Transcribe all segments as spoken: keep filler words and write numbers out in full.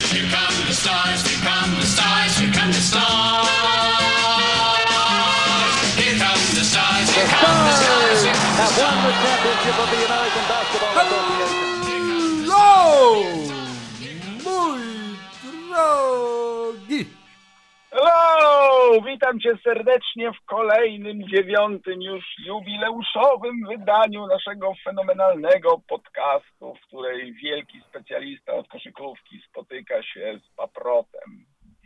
Here come the stars, here come the stars, here come the stars. Here come the stars, here come the stars, here come the stars. Have won the championship of the American Basketball Association. Hello, mój drogi! Hello! Witam Cię serdecznie w kolejnym, dziewiątym już jubileuszowym wydaniu naszego fenomenalnego podcastu, w której wielki specjalista od koszykówki spotyka się z paprotem.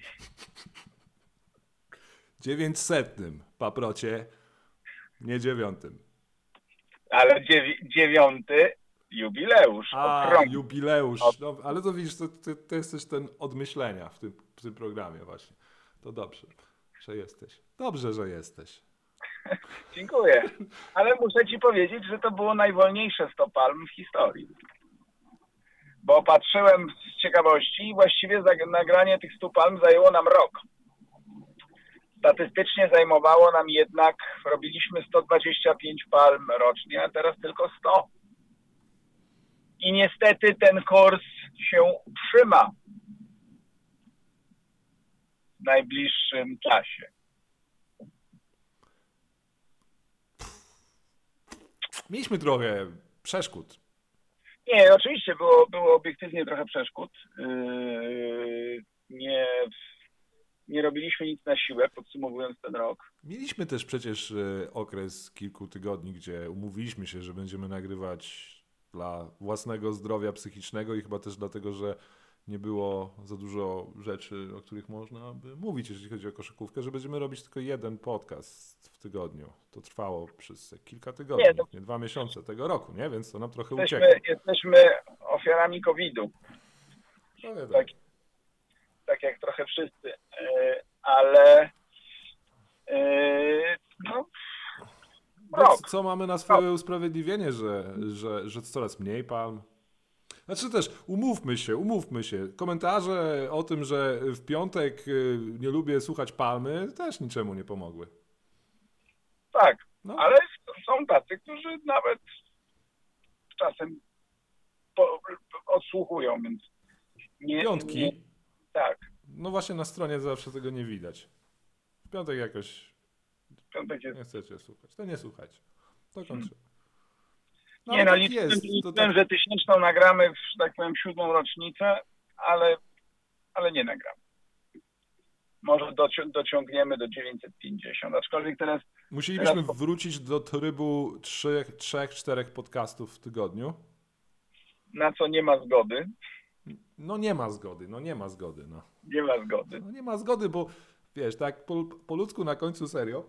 Dziewięćsetnym paprocie, nie dziewiątym. Ale dziewi- dziewiąty jubileusz. A, okrągły. jubileusz. No, ale to widzisz, to, to, to jesteś ten od myślenia w tym, w tym programie właśnie. To dobrze, że jesteś. Dobrze, że jesteś. Dziękuję. Ale muszę Ci powiedzieć, że to było najwolniejsze sto palm w historii. Bo patrzyłem z ciekawości i właściwie nagranie tych stu palm zajęło nam rok. Statystycznie zajmowało nam jednak, robiliśmy sto dwadzieścia pięć palm rocznie, a teraz tylko sto. I niestety ten kurs się utrzyma w najbliższym czasie. Mieliśmy trochę przeszkód. Nie, oczywiście było, było obiektywnie trochę przeszkód. Yy, nie, nie robiliśmy nic na siłę, podsumowując ten rok. Mieliśmy też przecież e, okres kilku tygodni, gdzie umówiliśmy się, że będziemy nagrywać dla własnego zdrowia psychicznego i chyba też dlatego, że nie było za dużo rzeczy, o których można by mówić, jeżeli chodzi o koszykówkę, że będziemy robić tylko jeden podcast w tygodniu. To trwało przez kilka tygodni, Nie, to... nie dwa miesiące tego roku, nie? Więc to nam trochę jesteśmy, uciekło. Jesteśmy ofiarami kowida. No, tak. Tak, tak jak trochę wszyscy. Yy, ale yy, no, Więc co mamy na swoje usprawiedliwienie, że, że, że coraz mniej palm? Znaczy też, umówmy się, umówmy się. Komentarze o tym, że w piątek nie lubię słuchać palmy, też niczemu nie pomogły. Tak, no. Ale są tacy, którzy nawet czasem po, odsłuchują, więc nie... Piątki? Nie, tak. No właśnie na stronie zawsze tego nie widać. W piątek jakoś piątek jest... nie chcecie słuchać. To nie słuchajcie. To kończymy. Hmm. No, nie no, tak liczyłem, jest. liczyłem tak... że tysięczną nagramy w, że tak powiem, siódmą rocznicę, ale, ale nie nagramy. Może docią- dociągniemy do dziewięćset pięćdziesiąt, aczkolwiek teraz... Musielibyśmy teraz... wrócić do trybu trzech, trzech, czterech podcastów w tygodniu. Na co nie ma zgody. No nie ma zgody, no nie ma zgody. No. Nie ma zgody. No nie ma zgody, bo wiesz, tak po, po ludzku na końcu serio.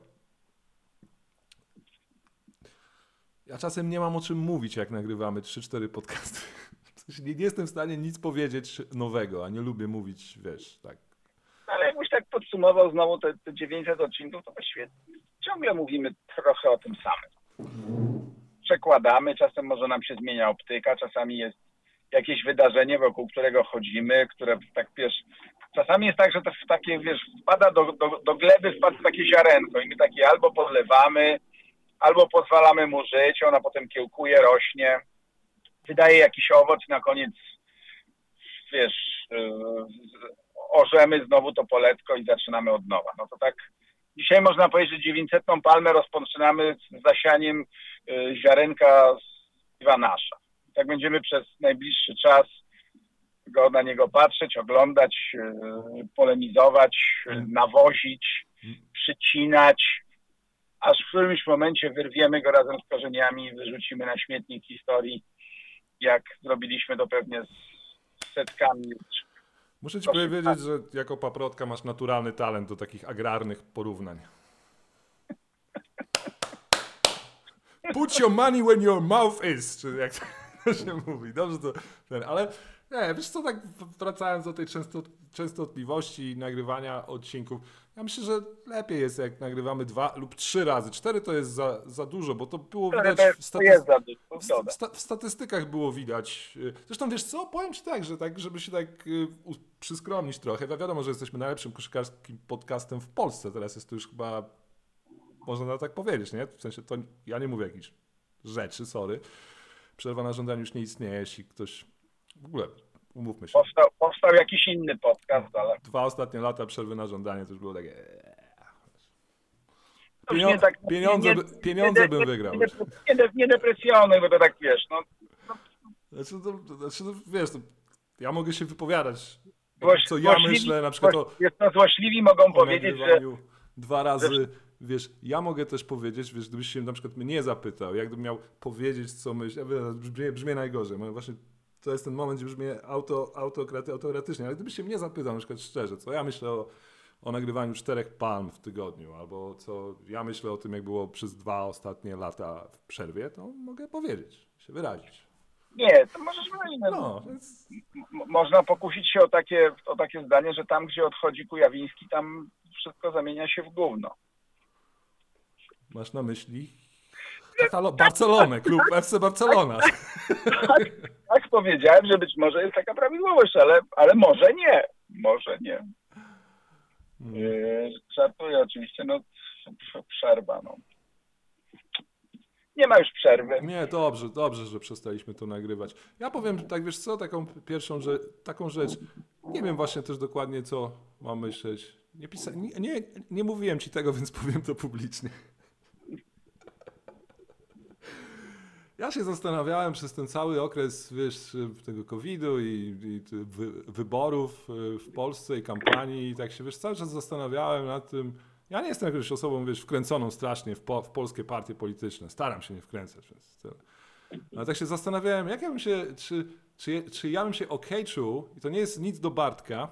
Ja czasem nie mam o czym mówić, jak nagrywamy trzy cztery podcasty. Nie, nie jestem w stanie nic powiedzieć nowego, a nie lubię mówić, wiesz, tak. Ale jakbyś tak podsumował znowu te, te dziewięćset odcinków, to właściwie ciągle mówimy trochę o tym samym. Przekładamy, czasem może nam się zmienia optyka, czasami jest jakieś wydarzenie, wokół którego chodzimy, które tak, wiesz, czasami jest tak, że to w takie, wiesz, wpada do, do, do gleby, wpada takie ziarenko i my takie albo podlewamy, albo pozwalamy mu żyć, ona potem kiełkuje, rośnie, wydaje jakiś owoc i na koniec, wiesz, yy, orzemy znowu to poletko i zaczynamy od nowa. No to tak, dzisiaj można powiedzieć, że dziewięćsetną palmę rozpoczynamy z zasianiem yy, ziarenka z piwa nasza. Tak będziemy przez najbliższy czas go na niego patrzeć, oglądać, yy, polemizować, yy, nawozić, przycinać, aż w którymś momencie wyrwiemy go razem z korzeniami i wyrzucimy na śmietnik historii, jak zrobiliśmy to pewnie z setkami. Muszę ci powiedzieć, że jako paprotka masz naturalny talent do takich agrarnych porównań. Put your money where your mouth is, czy jak to się mówi. Dobrze to ten, ale nie, wiesz co, tak wracając do tej często, częstotliwości nagrywania odcinków, ja myślę, że lepiej jest, jak nagrywamy dwa lub trzy razy. Cztery to jest za, za dużo, bo to było widać w, staty- w, sta- w statystykach było widać. Zresztą wiesz co, powiem ci tak, że tak, żeby się tak uh, przyskromnić trochę, wiadomo, że jesteśmy najlepszym koszykarskim podcastem w Polsce, teraz jest to już chyba, można tak powiedzieć, nie? W sensie to ja nie mówię jakichś rzeczy, sorry. Przerwa na żądaniu już nie istnieje, jeśli ktoś w ogóle Umówmy się. Powstał, powstał jakiś inny podcast, ale Dwa ostatnie lata przerwy na żądanie to już było takie... to już Pienio- nie tak, pieniądze nie, by- pieniądze nie, bym nie, wygrał. Nie, nie, nie, nie depresjonuj, bo to tak wiesz, no Znaczy, to, to, znaczy, to, wiesz, to ja mogę się wypowiadać, Złoś- co ja złośliwi- myślę, na przykład o, złoś- jest to złośliwi mogą o powiedzieć, że nagrywaniu dwa razy, wiesz, ja mogę też powiedzieć, wiesz, gdybyś się na przykład mnie zapytał, jak gdybym miał powiedzieć, co myślę, ja wiem, brzmię, brzmię najgorzej, bo właśnie to jest ten moment, gdzie brzmię auto, autokraty, autokratycznie, ale gdybyś się mnie zapytał na przykład szczerze, co ja myślę o, o nagrywaniu czterech palm w tygodniu, albo co ja myślę o tym, jak było przez dwa ostatnie lata w przerwie, to mogę powiedzieć, się wyrazić. nie, to możesz powiedzieć, no, No, więc m- można pokusić się o takie, o takie zdanie, że tam, gdzie odchodzi Kujawiński, tam wszystko zamienia się w gówno. masz na myśli Katalo- Barcelonę, klub F C Barcelona. Tak, tak powiedziałem, że być może jest taka prawidłowość, ale, ale może nie. Może nie. Yy, żartuję oczywiście, no p- przerwa, no. Nie ma już przerwy. Nie, dobrze, dobrze, że przestaliśmy to nagrywać. Ja powiem, tak wiesz co, taką pierwszą rzecz, taką rzecz, nie wiem właśnie też dokładnie, co mam myśleć. Nie, pisa- nie, nie, nie mówiłem ci tego, więc powiem to publicznie. Ja się zastanawiałem przez ten cały okres, wiesz, tego kowida i, i ty- wy, wyborów y, w Polsce i kampanii i tak się, wiesz, cały czas zastanawiałem nad tym. Ja nie jestem jakąś osobą, wiesz, wkręconą strasznie w, po, w polskie partie polityczne. Staram się nie wkręcać, więc tyle. Ale tak się zastanawiałem, jak ja bym się, czy, czy, czy ja bym się okej czuł, i to nie jest nic do Bartka,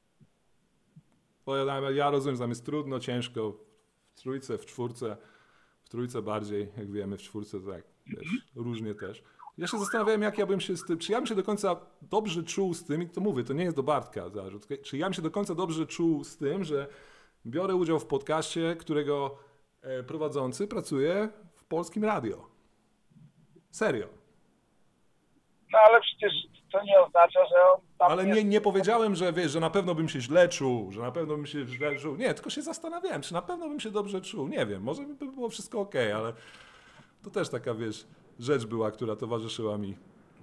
bo ja, ja rozumiem, że tam jest trudno, ciężko, w trójce, w czwórce, w trójce bardziej, jak wiemy, w czwórce to tak, wiesz, różnie też. Ja się zastanawiałem, jak ja bym się z tym, czy ja bym się do końca dobrze czuł z tym, i to mówię, to nie jest do Bartka zarzut, czy ja bym się do końca dobrze czuł z tym, że biorę udział w podcaście, którego e, prowadzący pracuje w Polskim Radio. Serio. No ale przecież to nie oznacza, że on tam Ale jest... nie, nie powiedziałem, że wiesz, że na pewno bym się źle czuł, że na pewno bym się źle czuł. Nie, tylko się zastanawiałem, czy na pewno bym się dobrze czuł. Nie wiem, może by było wszystko okej, ale to też taka, wiesz, rzecz była, która towarzyszyła mi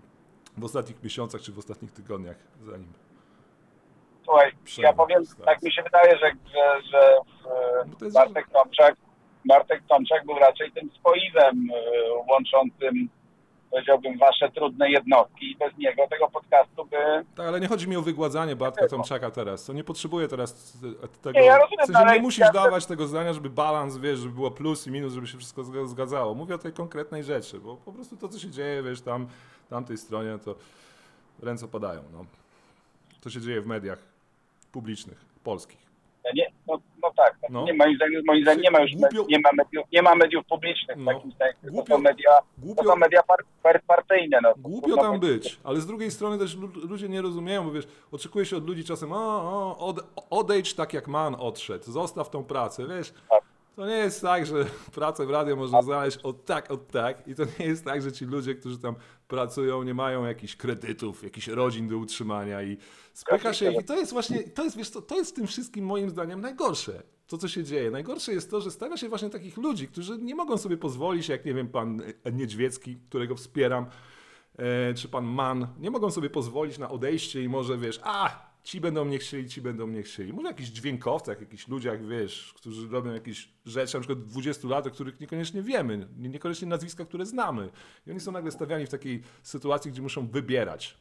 w ostatnich miesiącach, czy w ostatnich tygodniach, zanim... Słuchaj, Przerwa ja powiem, w tak mi się wydaje, że, że, że No to e, jest- Bartek Tomczak, Bartek Tomczak był raczej tym spoiwem e, łączącym, powiedziałbym, wasze trudne jednostki i bez niego tego podcastu by... Tak, ale nie chodzi mi o wygładzanie Bartka Tomczaka teraz. To nie potrzebuję teraz tego. Nie, ja rozumiem, w sensie ale nie musisz ja- dawać tego zdania, żeby balans, wiesz, żeby było plus i minus, żeby się wszystko zga- zgadzało. Mówię o tej konkretnej rzeczy, bo po prostu to, co się dzieje, wiesz, tam, tamtej stronie, to ręce opadają. No. To się dzieje w mediach publicznych, polskich. Nie, no, no tak, no. No. Nie, moim zdaniem, moim zdaniem nie ma już Głupio- med, nie ma mediów, nie ma mediów publicznych w No. takim sensie. To Głupio- są media, głupio- to są media par, par, partyjne. No. Głupio No, tam być, ale z drugiej strony też lu- ludzie nie rozumieją, bo wiesz, oczekuje się od ludzi czasem, o, o od, odejdź tak jak man odszedł, zostaw tą pracę, wiesz. To nie jest tak, że pracę w radio można znaleźć od tak, od tak i to nie jest tak, że ci ludzie, którzy tam pracują, nie mają jakichś kredytów, jakichś rodzin do utrzymania i spycha się i to jest właśnie, to jest, wiesz, to, to jest w tym wszystkim moim zdaniem najgorsze. To, co się dzieje. Najgorsze jest to, że stawia się właśnie takich ludzi, którzy nie mogą sobie pozwolić, jak nie wiem, pan Niedźwiecki, którego wspieram, e, czy pan Mann, nie mogą sobie pozwolić na odejście i może, wiesz, a, ci będą mnie chcieli, ci będą mnie chcieli. Może jakichś dźwiękowcach, jakichś ludziach, wiesz, którzy robią jakieś rzeczy, na przykład dwudziestu lat, o których niekoniecznie wiemy, nie- niekoniecznie nazwiska, które znamy. I oni są nagle stawiani w takiej sytuacji, gdzie muszą wybierać.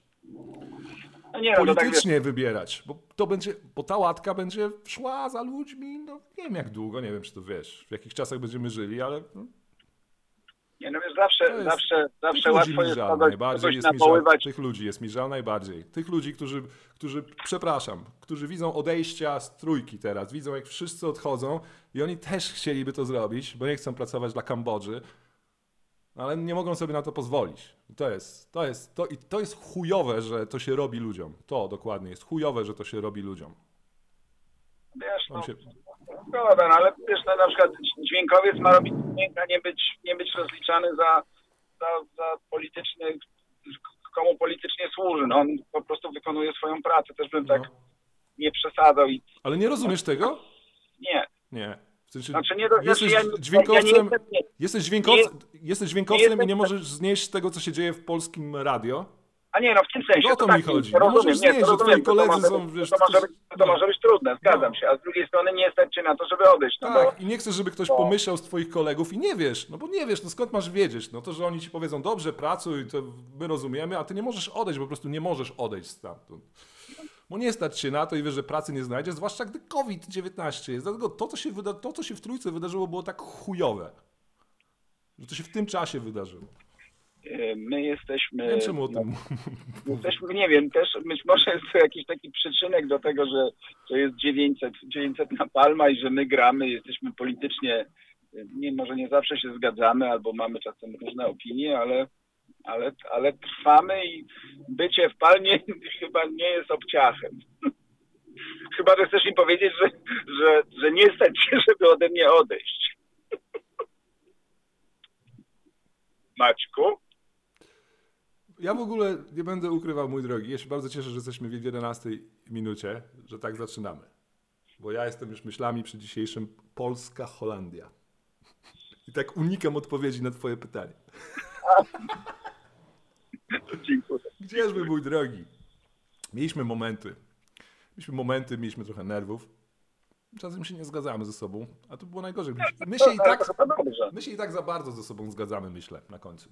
no nie, no, to tak, wiesz, Politycznie wybierać, bo to będzie, bo ta łatka będzie szła za ludźmi, no nie wiem jak długo, nie wiem czy to wiesz, w jakich czasach będziemy żyli, ale no, nie, no wiesz, zawsze, To jest- zawsze, tych zawsze ludzi łatwo mi jest żal kogoś, najbardziej, kogoś jest mi żal, nawoływać. tych ludzi jest mi żal najbardziej. Tych ludzi, którzy, którzy, przepraszam, którzy widzą odejścia z trójki teraz, widzą jak wszyscy odchodzą i oni też chcieliby to zrobić, bo nie chcą pracować dla Kambodży, ale nie mogą sobie na to pozwolić. I to jest, to jest, to, i to jest chujowe, że to się robi ludziom. To dokładnie jest chujowe, że to się robi ludziom. Wiesz, Wam no, się... zgoda, no, ale wiesz, no, na przykład dźwiękowiec ma robić dźwięk, a nie być, nie być rozliczany za, za, za polityczny, komu politycznie służy. No, on po prostu wykonuje swoją pracę. Też bym tak No. nie przesadzał i Ale nie rozumiesz tego? nie. Nie. W sensie, Znaczy nie, do- jesteś znaczy ja, dźwiękowcem, ja nie jestem, nie, jesteś dźwiękowcem, jesteś dźwiękowcem jestem- i nie możesz znieść tego, co się dzieje w polskim radio? A nie, no w tym sensie. O to tak, mi chodzi. To No rozumiem, możesz nie, zmienić, to że twoi rozumiem, to koledzy może są, być- wiesz, to, może tylko- być, to no. może być trudne, zgadzam No. się, a z drugiej strony nie stać cię na to, żeby odejść. No Tak, bo, i nie chcesz, żeby ktoś bo- pomyślał z twoich kolegów i nie wiesz, no bo nie wiesz, no skąd masz wiedzieć? No to, że oni ci powiedzą, dobrze, pracuj, to my rozumiemy, a ty nie możesz odejść, po prostu nie możesz odejść stamtąd. Bo nie stać się na to i wiesz, że pracy nie znajdziesz, zwłaszcza gdy COVID dziewiętnaście jest. Dlatego to, co się, wyda- to, co się w Trójce wydarzyło, było tak chujowe. Że to się w tym czasie wydarzyło. e, my jesteśmy... Nie wiem, czemu o no, tym Jesteśmy, nie wiem, też być może jest to jakiś taki przyczynek do tego, że, że jest dziewięćset, dziewięćset na Palma i że my gramy, jesteśmy politycznie, nie, może nie zawsze się zgadzamy albo mamy czasem różne opinie, ale, ale, ale trwamy i bycie w Palmie chyba nie jest obciachem. Chyba, że chcesz mi powiedzieć, że, że, że nie stać się, żeby ode mnie odejść. Maćku? Ja w ogóle nie będę ukrywał, mój drogi. Ja się bardzo cieszę, że jesteśmy w jedenastej minucie, że tak zaczynamy. Bo ja jestem już myślami przy dzisiejszym Polska-Holandia. I tak unikam odpowiedzi na twoje pytanie. Dziękuję. Gdzieżby, mój drogi? Mieliśmy momenty. Mieliśmy momenty, mieliśmy trochę nerwów. Czasem się nie zgadzamy ze sobą, a to było najgorzej. My się i tak, To chyba dobrze. my się i tak za bardzo ze sobą zgadzamy, myślę, na końcu.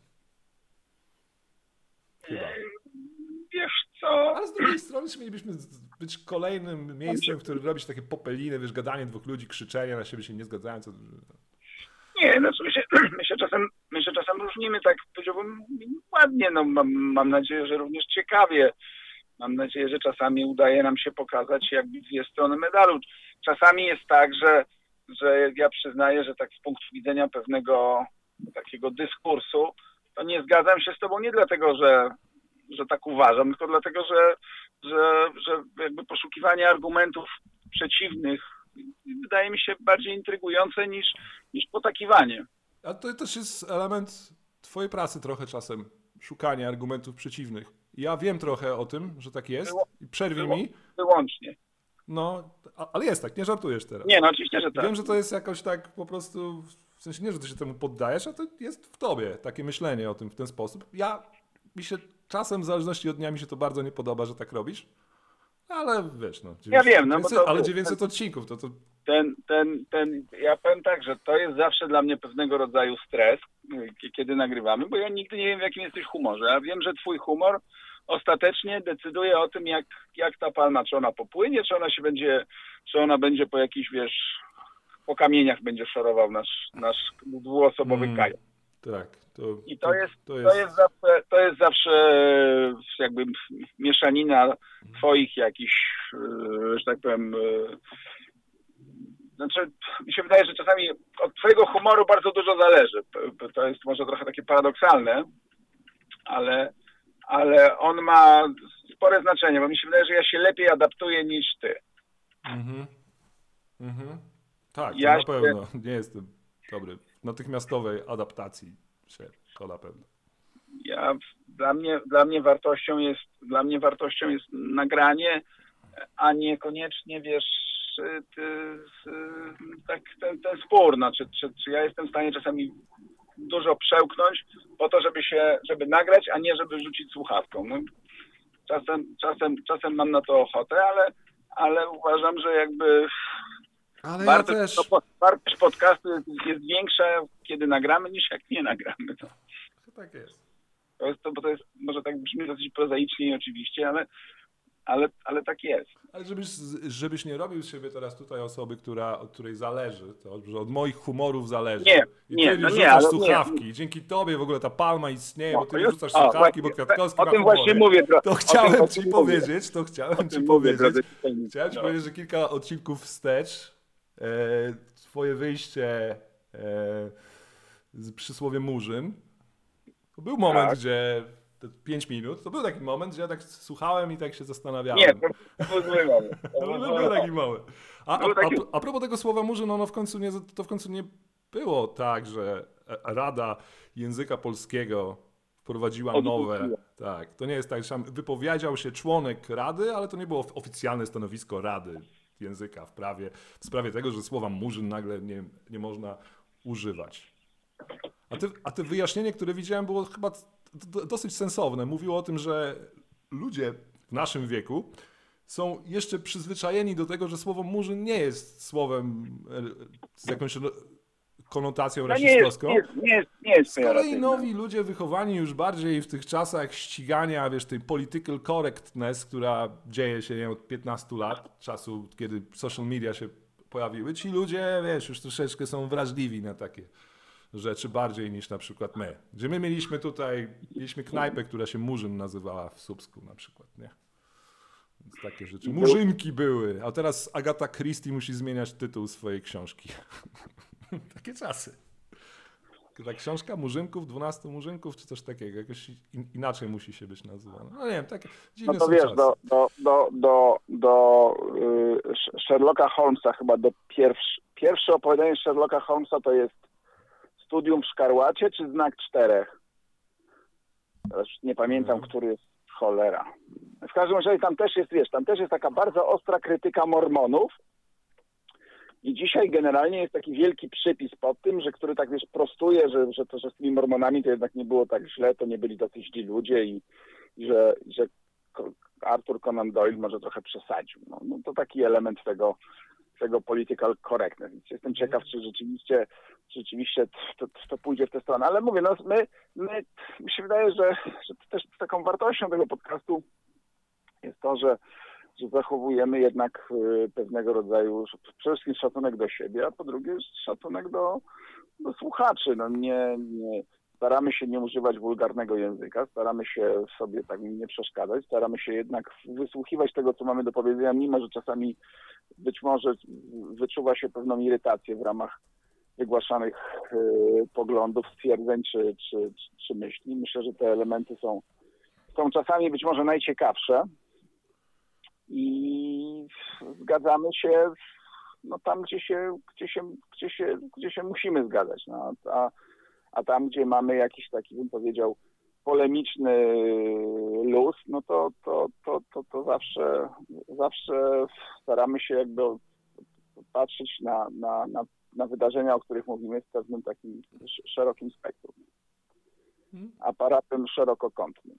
Chyba. Wiesz co? Ale z drugiej strony czy mielibyśmy być kolejnym miejscem, w którym robić takie popeliny, wiesz, gadanie dwóch ludzi, krzyczenie na siebie się nie zgadzają. Co... Nie, znaczy my się, my się czasem, my się czasem różnimy, tak powiedziałbym ładnie, no mam, mam nadzieję, że również ciekawie. Mam nadzieję, że czasami udaje nam się pokazać jakby dwie strony medalu. Czasami jest tak, że, że ja przyznaję, że tak z punktu widzenia pewnego takiego dyskursu, to nie zgadzam się z tobą nie dlatego, że, że tak uważam, tylko dlatego, że, że, że jakby poszukiwanie argumentów przeciwnych wydaje mi się bardziej intrygujące niż, niż potakiwanie. A to też jest element twojej pracy trochę czasem, szukanie argumentów przeciwnych. Ja wiem trochę o tym, że tak jest i przerwij mi. Wyłącznie. No, a- ale jest tak, nie żartujesz teraz. Nie, no oczywiście, że tak. Wiem, że to jest jakoś tak po prostu, w sensie nie, że ty się temu poddajesz, a to jest w tobie takie myślenie o tym w ten sposób. Ja, mi się czasem w zależności od dnia mi się to bardzo nie podoba, że tak robisz, ale wiesz, no. Ja wiem, no bo dziewięćset, to- ale dziewięćset odcinków, to to... Ten, ten, ten, ja powiem tak, że to jest zawsze dla mnie pewnego rodzaju stres, y, kiedy nagrywamy, bo ja nigdy nie wiem, w jakim jesteś humorze. Ja wiem, że twój humor ostatecznie decyduje o tym, jak, jak ta palma, czy ona popłynie, czy ona się będzie, czy ona będzie po jakichś, wiesz, po kamieniach będzie szorował nasz, nasz dwuosobowy Mm. kajak. Tak, to, I to jest, to to jest, jest zawsze, to jest zawsze jakby mieszanina twoich jakichś, y, że tak powiem, y, znaczy, mi się wydaje, że czasami od twojego humoru bardzo dużo zależy. P- To jest może trochę takie paradoksalne, ale, ale on ma spore znaczenie, bo mi się wydaje, że ja się lepiej adaptuję niż ty. Mhm. Mhm. Tak, to Ja na się- pewno. Nie jestem dobry. W natychmiastowej adaptacji się, to na pewno. Ja, dla mnie, dla mnie wartością jest, dla mnie wartością jest nagranie, a niekoniecznie, wiesz, ty, ty, tak, ten, ten spór, no, czy, czy, czy ja jestem w stanie czasami dużo przełknąć po to, żeby się, żeby nagrać, a nie żeby rzucić słuchawką. No, czasem, czasem, czasem mam na to ochotę, ale, ale uważam, że jakby Ale wartość, ja też... no, po- wartość podcastu jest, jest większa, kiedy nagramy, niż jak nie nagramy. No. Tak jest. To jest to, bo to jest, może tak brzmi dosyć prozaicznie oczywiście, ale, ale, ale tak jest. Ale żebyś, żebyś nie robił z siebie teraz tutaj osoby, która, od której zależy, to że od moich humorów zależy. Nie, I nie, ty no nie, rzucasz ale nie. słuchawki. I dzięki tobie w ogóle ta palma istnieje, No, bo ty to nie już- rzucasz o, słuchawki, bo właśnie, Kwiatkowski o ma tym humory. właśnie mówię, dro- To o chciałem tym ci właśnie powiedzieć, to chciałem O ci tym mówię, powiedzieć. drodzy czytelnicy. Chciałem ci No. powiedzieć, że kilka odcinków wstecz e, twoje wyjście e, z przysłowie Murzyn, to był moment, Tak. gdzie te pięć minut, to był taki moment, gdzie ja tak słuchałem i tak się zastanawiałem. Nie, to, to był zły moment. To No, był no, zły był taki moment. mały. A, a, Był taki- a, a propos tego słowa Murzyn, no, no w końcu nie, to w końcu nie było tak, że Rada Języka Polskiego wprowadziła Odwróciła. nowe. Tak, to nie jest tak, że tam wypowiedział się członek Rady, ale to nie było oficjalne stanowisko Rady Języka w prawie, w sprawie tego, że słowa Murzyn nagle nie, nie można używać. A te, a te wyjaśnienie, które widziałem, było chyba do, dosyć sensowne. Mówiło o tym, że ludzie w naszym wieku są jeszcze przyzwyczajeni do tego, że słowo murzyn nie jest słowem z jakąś konotacją No nie jest, rasistowską. nie jest, nie jest, nie jest Z kolei pejoratywne. nowi ludzie wychowani już bardziej w tych czasach ścigania, wiesz, tej political correctness, która dzieje się nie, od piętnastu lat, czasu, kiedy social media się pojawiły, ci ludzie, wiesz, już troszeczkę są wrażliwi na takie rzeczy bardziej niż na przykład my. Gdzie my mieliśmy tutaj, mieliśmy knajpę, która się Murzyn nazywała w Słupsku na przykład, nie? Więc takie rzeczy. Murzynki były, a teraz Agata Christie musi zmieniać tytuł swojej książki. Takie czasy. Ta książka Murzynków, dwunastu Murzynków, czy coś takiego, jakoś in, inaczej musi się być nazywana. No nie wiem, takie dziwne No to są wiesz, czasy. do, do, do, do, do y, Sherlocka Holmesa chyba do pierwszy, pierwsze opowiadanie Sherlocka Holmesa to jest Studium w Szkarłacie czy Znak Czterech? Teraz nie pamiętam, Mhm. który jest cholera. W każdym razie tam też jest, wiesz, tam też jest taka bardzo ostra krytyka Mormonów i dzisiaj generalnie jest taki wielki przypis pod tym, że który tak, wiesz, prostuje, że, że to, że z tymi Mormonami to jednak nie było tak źle, to nie byli tacy źli ludzie i, i że, że Arthur Conan Doyle może trochę przesadził. No, no to taki element tego, tego political correctness. Więc jestem ciekaw, czy rzeczywiście, czy rzeczywiście to, to pójdzie w tę stronę. Ale mówię, no my, my mi się wydaje, że, że też taką wartością tego podcastu jest to, że, że zachowujemy jednak y, pewnego rodzaju przede wszystkim szacunek do siebie, a po drugie szacunek do, do słuchaczy. No nie, nie, staramy się nie używać wulgarnego języka, staramy się sobie tak nie przeszkadzać, staramy się jednak wysłuchiwać tego, co mamy do powiedzenia, mimo że czasami być może wyczuwa się pewną irytację w ramach wygłaszanych y, poglądów, stwierdzeń czy, czy, czy, czy myśli. Myślę, że te elementy są, są czasami być może najciekawsze i zgadzamy się no, tam, gdzie się, gdzie, się, gdzie, się, gdzie się musimy zgadzać. No, a, a tam, gdzie mamy jakiś taki, bym powiedział, polemiczny luz, no to, to, to, to, to zawsze, zawsze staramy się jakby patrzeć na, na, na, na wydarzenia, o których mówimy w pewnym takim szerokim spektrum. Aparatem szerokokątnym.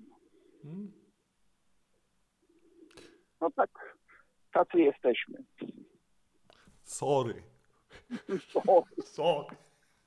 No tak, tacy jesteśmy. Sorry. O, Sorry.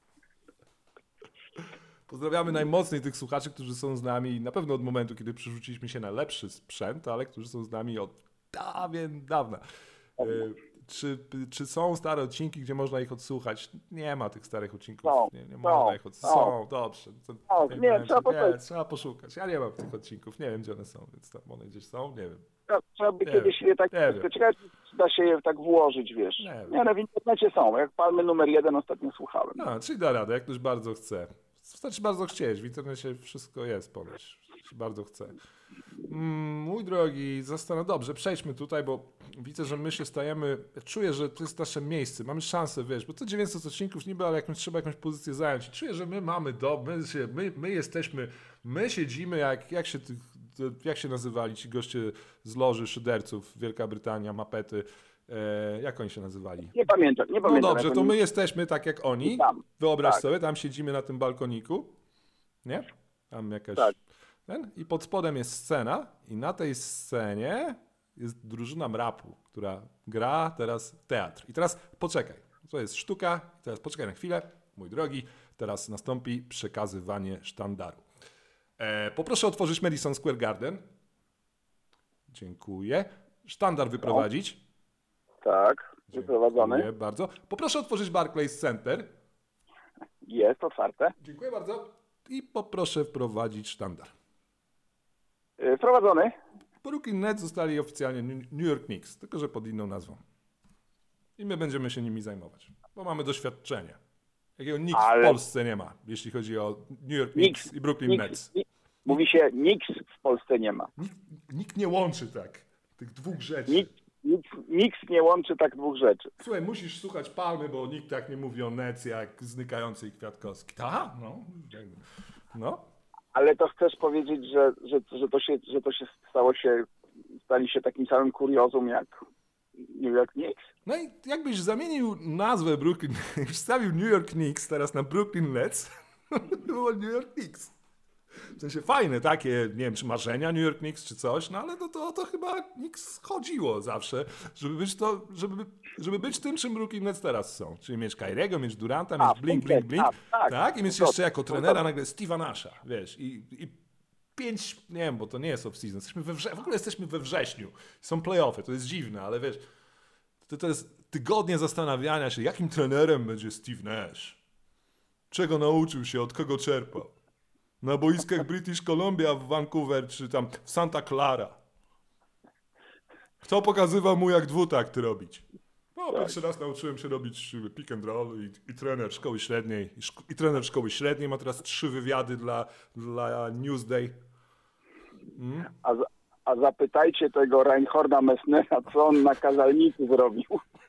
Pozdrawiamy najmocniej tych słuchaczy, którzy są z nami na pewno od momentu, kiedy przerzuciliśmy się na lepszy sprzęt, ale którzy są z nami od dawien dawna. E, czy, czy są stare odcinki, gdzie można ich odsłuchać? Nie ma tych starych odcinków. Są, Nie, nie są, można ich odsłuchać. są. Są, dobrze. To, O, niech nie, będzie. trzeba poszukać. nie, trzeba poszukać. Ja nie mam tych odcinków, nie wiem, gdzie one są, więc tam one gdzieś są, nie wiem. trzeba- trzeba by Nie kiedyś wiem, je tak, nie wiem. ciekawe, czy da się je tak włożyć, wiesz. Nie wiem. Nie, no w internecie są. Jak Palmy numer jeden ostatnio słuchałem. A, czyli da radę, jak ktoś bardzo chce. Wystarczy bardzo chcieć, w internecie wszystko jest ponoć, jeśli bardzo chce. Mm, mój drogi, zastanów, dobrze, przejdźmy tutaj, bo widzę, że my się stajemy, czuję, że to jest nasze miejsce, mamy szansę, wiesz, bo to dziewięćset odcinków niby, ale jakąś, trzeba jakąś pozycję zająć. I czuję, że my mamy do, my, się, my, my jesteśmy, my siedzimy, jak, jak, się tych, jak się nazywali ci goście z loży szyderców, Wielka Brytania, Mapety, e, jak oni się nazywali? Nie pamiętam, nie No pamiętam. dobrze, jak to oni- my jesteśmy tak jak oni. Tam, Wyobraź tak. sobie, tam siedzimy na tym balkoniku, nie? Tam jakaś... Tak. Ten, i pod spodem jest scena i na tej scenie jest drużyna mrapu, która gra teraz teatr. I teraz poczekaj, to jest sztuka, teraz poczekaj na chwilę, mój drogi, teraz nastąpi przekazywanie sztandaru. E, poproszę otworzyć Madison Square Garden. Dziękuję. Sztandar wyprowadzić. Tak, wyprowadzony. Dziękuję bardzo. Poproszę otworzyć Barclays Center. Jest otwarte. Dziękuję bardzo. I poproszę wprowadzić sztandar. Yy, Wprowadzony. Brooklyn Nets zostali oficjalnie New York Knicks, tylko że pod inną nazwą. I my będziemy się nimi zajmować, bo mamy doświadczenie. Jakiego nikt Ale- w Polsce nie ma, jeśli chodzi o New York Knicks Knicks, i Brooklyn Knicks, Nets. Knicks. Mówi się Knicks w Polsce nie ma. Nikt, nikt nie łączy tak tych dwóch rzeczy. Knicks, Knicks, Knicks nie łączy tak dwóch rzeczy. Słuchaj, musisz słuchać Palmy, bo nikt tak nie mówi o Nets jak znikającej Kwiatkowski. Tak? No. No. Ale to chcesz powiedzieć, że, że, że, to, się, że to się stało się, stali się takim samym kuriozum jak New York Knicks? No i jakbyś zamienił nazwę Brooklyn, wstawił New York Knicks teraz na Brooklyn Nets, było New York Knicks. W sensie fajne takie, nie wiem, czy marzenia New York Knicks, czy coś, no ale no to o to chyba Knicks chodziło zawsze, żeby być to, żeby, żeby być tym, czym Brooklyn Nets teraz są. Czyli mieć Kyriego, mieć Duranta, A, mieć blink, w tym blink, blink, tak, tak. tak? I mieć To- jeszcze jako to- trenera to- nagle Steve'a Nasha, wiesz, i, i pięć, nie wiem, bo to nie jest off-season, jesteśmy we wrze- w ogóle jesteśmy we wrześniu, są playoffy, to jest dziwne, ale wiesz, to, to jest tygodnie zastanawiania się, jakim trenerem będzie Steve Nash, czego nauczył się, od kogo czerpał. Na boiskach British Columbia w Vancouver, czy tam w Santa Clara. Kto pokazywał mu, jak dwutakt robić? No, pierwszy raz nauczyłem się robić pick and roll i, i trener szkoły średniej. I, szko- I trener szkoły średniej ma teraz trzy wywiady dla, dla Newsday. A, za- a zapytajcie tego Reinholda Messnera, co on na kazalnicy zrobił.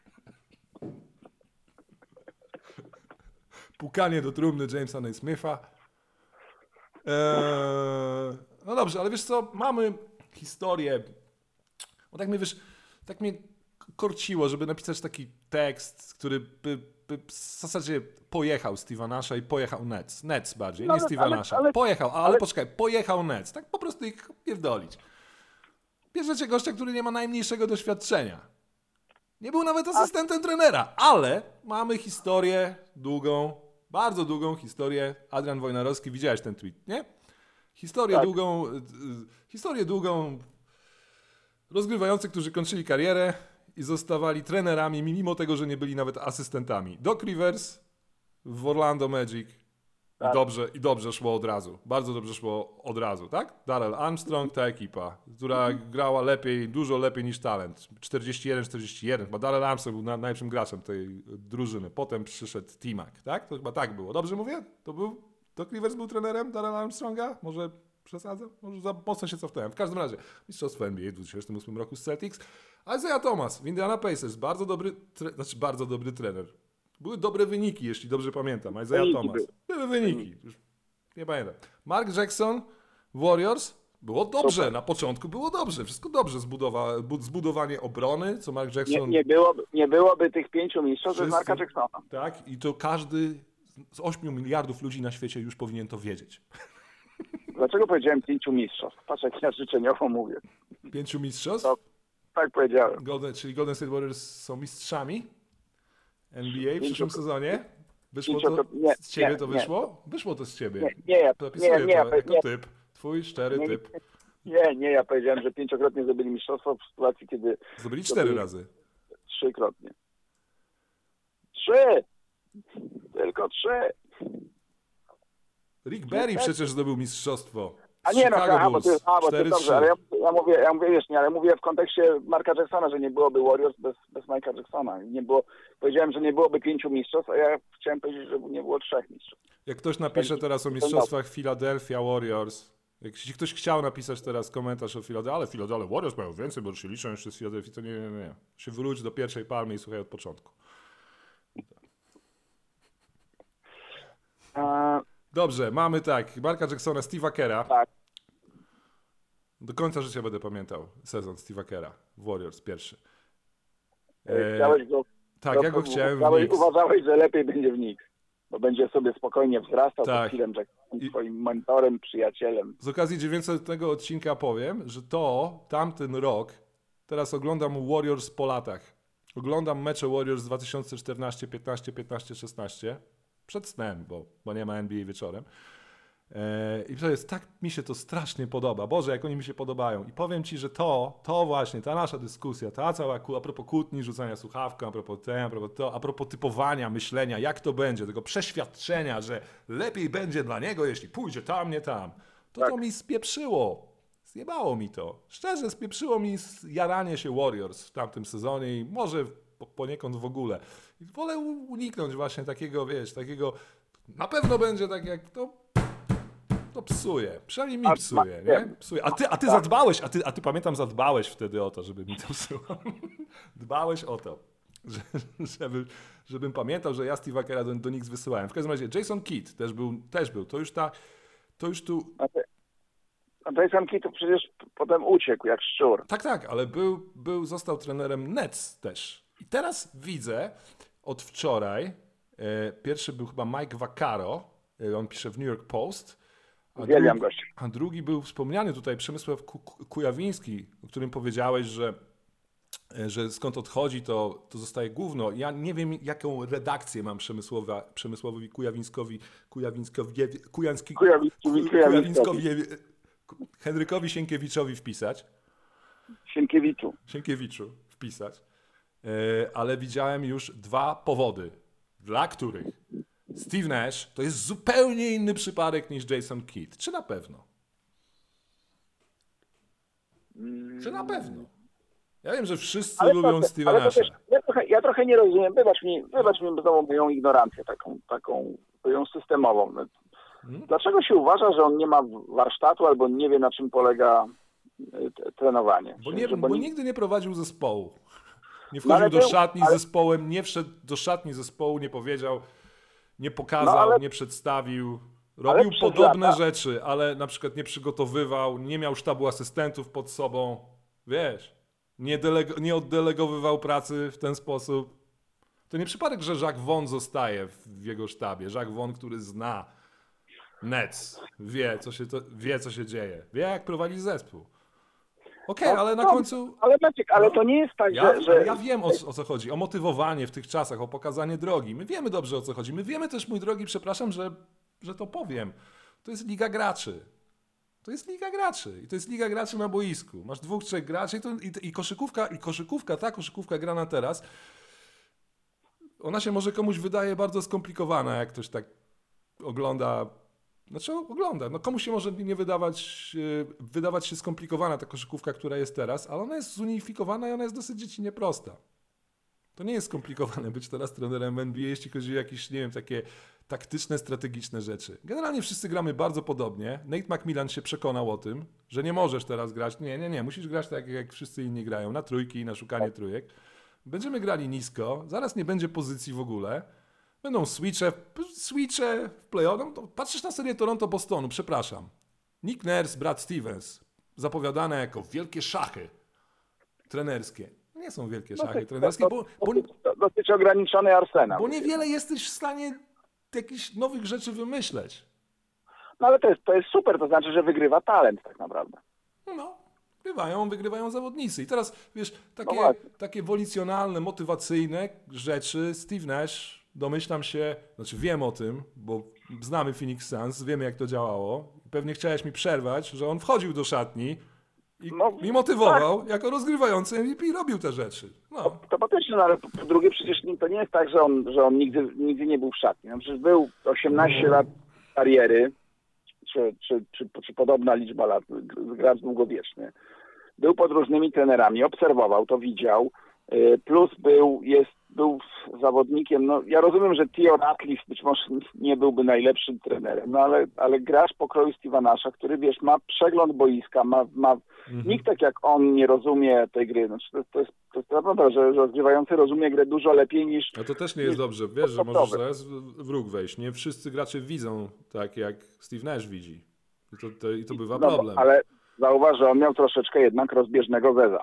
Pukanie do trumny Jamesa Naismitha. Eee, no dobrze, ale wiesz co, mamy historię, bo tak mnie, wiesz, tak mnie korciło, żeby napisać taki tekst, który by, by w zasadzie pojechał Steve'a Nasha i pojechał Nets. Nets bardziej, No nie ale- Steve'a ale- Nasha. ale- Pojechał, ale, ale- poczekaj, pojechał Nets. Tak po prostu ich pierdolić. Bierzecie gościa, który nie ma najmniejszego doświadczenia. Nie był nawet asystentem trenera, ale mamy historię długą, bardzo długą historię. Adrian Wojnarowski, widziałeś ten tweet, nie? Historię Tak. długą, y, y, historię długą rozgrywających, którzy kończyli karierę i zostawali trenerami, mimo tego, że nie byli nawet asystentami. Doc Rivers w Orlando Magic i Tak. dobrze, i dobrze szło od razu. Bardzo dobrze szło od razu, tak? Darrell Armstrong, ta ekipa, która grała lepiej, dużo lepiej niż talent. czterdzieści jeden czterdzieści jeden. Chyba Darrell Armstrong był na, najlepszym graczem tej drużyny. Potem przyszedł T-Mac, tak? To chyba tak było. Dobrze mówię? To był, Doc Rivers był trenerem Darrella Armstronga? Może przesadzam? Może za mocno się cofnąłem. W każdym razie, mistrzostwo N B A w dwa tysiące ósmym roku z Celtics. Isaiah Thomas w Indiana Pacers, bardzo dobry, tre- znaczy bardzo dobry trener. Były dobre wyniki, jeśli dobrze pamiętam. Isaiah Wyniki Thomas. były. Były wyniki. Już nie pamiętam. Mark Jackson, Warriors. Było dobrze. Super. Na początku było dobrze. Wszystko dobrze. Zbudowa- bu- zbudowanie obrony, co Mark Nie, Jackson... nie, byłoby, nie byłoby tych pięciu mistrzostw bez Wszyscy- Marka Jacksona. Tak, i to każdy z ośmiu miliardów ludzi na świecie już powinien to wiedzieć. Dlaczego powiedziałem pięciu mistrzostw? Patrz, jak ja życzeniowo mówię. Pięciu mistrzostw. To- Tak powiedziałem. Golden, czyli Golden State Warriors są mistrzami N B A w przyszłym sezonie. Wyszło to Pięciokrotnie- nie, z ciebie nie, to nie. wyszło? Wyszło to z ciebie. Nie, nie, ja, Zapisuję nie, nie, ja, to jako nie, typ. Twój szczery Nie, typ. nie, nie, ja powiedziałem, że pięciokrotnie zdobyli mistrzostwo w sytuacji, kiedy Zdobyli cztery razy. trzykrotnie. Trzy! Tylko trzy! Rick Barry przecież zdobył mistrzostwo. A z nie no, Chicago aha, bo Bulls. to jest, a, bo to cztery jest trzy. dobrze, ale ja, ja mówię, ja mówię, wiesz, nie, ale mówię w kontekście Marka Jacksona, że nie byłoby Warriors bez, bez Mike'a Jacksona. Nie było, powiedziałem, że nie byłoby pięciu mistrzostw, a ja chciałem powiedzieć, że nie było trzech mistrzostw. Jak ktoś napisze teraz o mistrzostwach Philadelphia Warriors, jak ktoś chciał napisać teraz komentarz o Philadelphia, ale Philadelphia Warriors mają więcej, bo się liczą jeszcze z Philadelphia, to nie, nie, nie. Się wróć do pierwszej palmy i słuchaj od początku. A, Dobrze, mamy tak, Marka Jacksona, Steve'a Kera. tak. Do końca życia będę pamiętał sezon Steve'a Kera, Warriors pierwszy. E, E, Chciałeś go, tak, ja go chciałem w uważałeś, Knicks. uważałeś, że lepiej będzie w Knicks, bo będzie sobie spokojnie wzrastał Tak. pod Philem Jacksonem, I- swoim mentorem, przyjacielem. Z okazji dziewięćsetnego odcinka powiem, że to, tamten rok, teraz oglądam Warriors po latach. Oglądam mecze Warriors dwa tysiące czternaście, piętnaście, piętnaście, szesnaście. Przed snem, bo, bo nie ma N B A wieczorem. Eee, I to jest, tak mi się to strasznie podoba. Boże, jak oni mi się podobają. I powiem ci, że to, to właśnie, ta nasza dyskusja, ta cała, ku- a propos kłótni, rzucania słuchawką, a propos tego, a propos to, a propos typowania, myślenia, jak to będzie, tego przeświadczenia, że lepiej będzie dla niego, jeśli pójdzie tam, nie tam. To Tak. to mi spieprzyło. Zjebało mi to. Szczerze, spieprzyło mi s- jaranie się Warriors w tamtym sezonie i może po- poniekąd w ogóle. I wolę u- uniknąć właśnie takiego, wiesz, takiego, na pewno będzie tak jak to, to psuje. Przynajmniej mi A, psuje, ma- nie? Psuje. A ty, a ty zadbałeś, a ty, a ty pamiętam, zadbałeś wtedy o to, żeby mi to psuło. Dbałeś o to, że, żeby, żebym pamiętał, że ja Steve'a Kera do, do Knicks wysyłałem. W każdym razie Jason Kidd też był, też był. To już ta, to już tu A te- a Jason Kidd to przecież p- potem uciekł jak szczur. Tak, tak, ale był, był, został trenerem Nets też. I teraz widzę od wczoraj, e, pierwszy był chyba Mike Vaccaro, e, on pisze w New York Post, A Uwielbiam drugi, gościa. a drugi był wspomniany tutaj Przemysław Ku- Ku- Kujawiński, o którym powiedziałeś, że, że skąd odchodzi, to, to zostaje gówno. Ja nie wiem, jaką redakcję mam Przemysłowa, Przemysławowi Kujawińskowi, Kujawińskowi, Kujański, Kujawińskowi, Kujawińskowi, Henrykowi Sienkiewiczowi wpisać. Sienkiewiczu. Sienkiewiczu wpisać. E, ale widziałem już dwa powody, dla których Steve Nash to jest zupełnie inny przypadek niż Jason Kidd. Czy na pewno? Czy na pewno? Ja wiem, że wszyscy Ale lubią to- Steve'a ale to Nasha. też, ja, trochę, ja trochę nie rozumiem, wybacz mi, wybacz mi znowu moją ignorancję taką, taką ją systemową. Hmm? Dlaczego się uważa, że on nie ma warsztatu albo nie wie, na czym polega y, t- trenowanie? Bo, Że- nie, że bo nikt- nigdy nie prowadził zespołu. Nie No wchodził ale do był- szatni z ale- zespołem, nie wszedł do szatni zespołu, nie powiedział, nie pokazał, No ale- nie przedstawił. Robił przez podobne lata- rzeczy, ale na przykład nie przygotowywał, nie miał sztabu asystentów pod sobą. Wiesz, nie, delego, nie oddelegowywał pracy w ten sposób. To nie przypadek, że Jacques Vaughn zostaje w, w jego sztabie. Jacques Vaughn, który zna Nets, wie co się, to, wie, co się dzieje, wie, jak prowadzić zespół. Okej, No, ale na no, końcu... Ale Maciek, ale No. to nie jest tak, Ja, że... że... ja wiem o, o co chodzi, o motywowanie w tych czasach, o pokazanie drogi. My wiemy dobrze o co chodzi. My wiemy też, mój drogi, przepraszam, że, że to powiem. To jest liga graczy. To jest liga graczy. I to jest liga graczy na boisku. Masz dwóch, trzech graczy i, to, i, i koszykówka, i koszykówka, ta koszykówka grana teraz, ona się może komuś wydaje bardzo skomplikowana, jak ktoś tak ogląda. Znaczy ogląda. No komuś się może nie wydawać, yy, wydawać się skomplikowana ta koszykówka, która jest teraz, ale ona jest zunifikowana i ona jest dosyć dziecinnie prosta. To nie jest skomplikowane być teraz trenerem w N B A, jeśli chodzi o jakieś, nie wiem, takie taktyczne, strategiczne rzeczy. Generalnie wszyscy gramy bardzo podobnie. Nate McMillan się przekonał o tym, że nie możesz teraz grać. Nie, nie, nie. Musisz grać tak, jak wszyscy inni grają. Na trójki, na szukanie trójek. Będziemy grali nisko. Zaraz nie będzie pozycji w ogóle. Będą switche, switche w play-off. No, to patrzysz na serię Toronto-Bostonu, przepraszam. Nick Nurse, Brad Stevens, zapowiadane jako wielkie szachy trenerskie. Nie są wielkie szachy Dosyć, trenerskie, bo, bo, dosyć, dosyć ograniczony arsenał. bo niewiele jesteś w stanie jakichś nowych rzeczy wymyśleć. No ale to jest, to jest super, to znaczy, że wygrywa talent tak naprawdę. No, wygrywają, wygrywają zawodnicy. I teraz, wiesz, takie, No właśnie. takie wolicjonalne, motywacyjne rzeczy, Steve Nash, domyślam się, znaczy wiem o tym, bo znamy Phoenix Suns, wiemy jak to działało. Pewnie chciałeś mi przerwać, że on wchodził do szatni i, No, i motywował, jako rozgrywający M V P robił te rzeczy. No. To po pierwsze, no ale po po drugie przecież nie- to nie jest tak, że on, że on nigdy, nigdy nie był w szatni. No przecież był osiemnaście lat kariery, czy, czy, czy, czy podobna liczba lat, g- gracz długowieczny. Był pod różnymi trenerami, obserwował, to widział, y, plus był, jest, był zawodnikiem, no ja rozumiem, że Theo Ratliff być może nie byłby najlepszym trenerem, no ale, ale gracz pokroju Steve'a Nasha, który wiesz, ma przegląd boiska, ma, ma nikt tak jak on nie rozumie tej gry. Znaczy, to, to, jest, to jest prawda, że rozgrywający rozumie grę dużo lepiej niż... A to też nie jest dobrze. Wiesz, że możesz podstawowy. zaraz w w róg wejść. Nie wszyscy gracze widzą tak, jak Steve Nash widzi. I to, to, i to bywa No, problem. ale zauważ, że on miał troszeczkę jednak rozbieżnego zeza.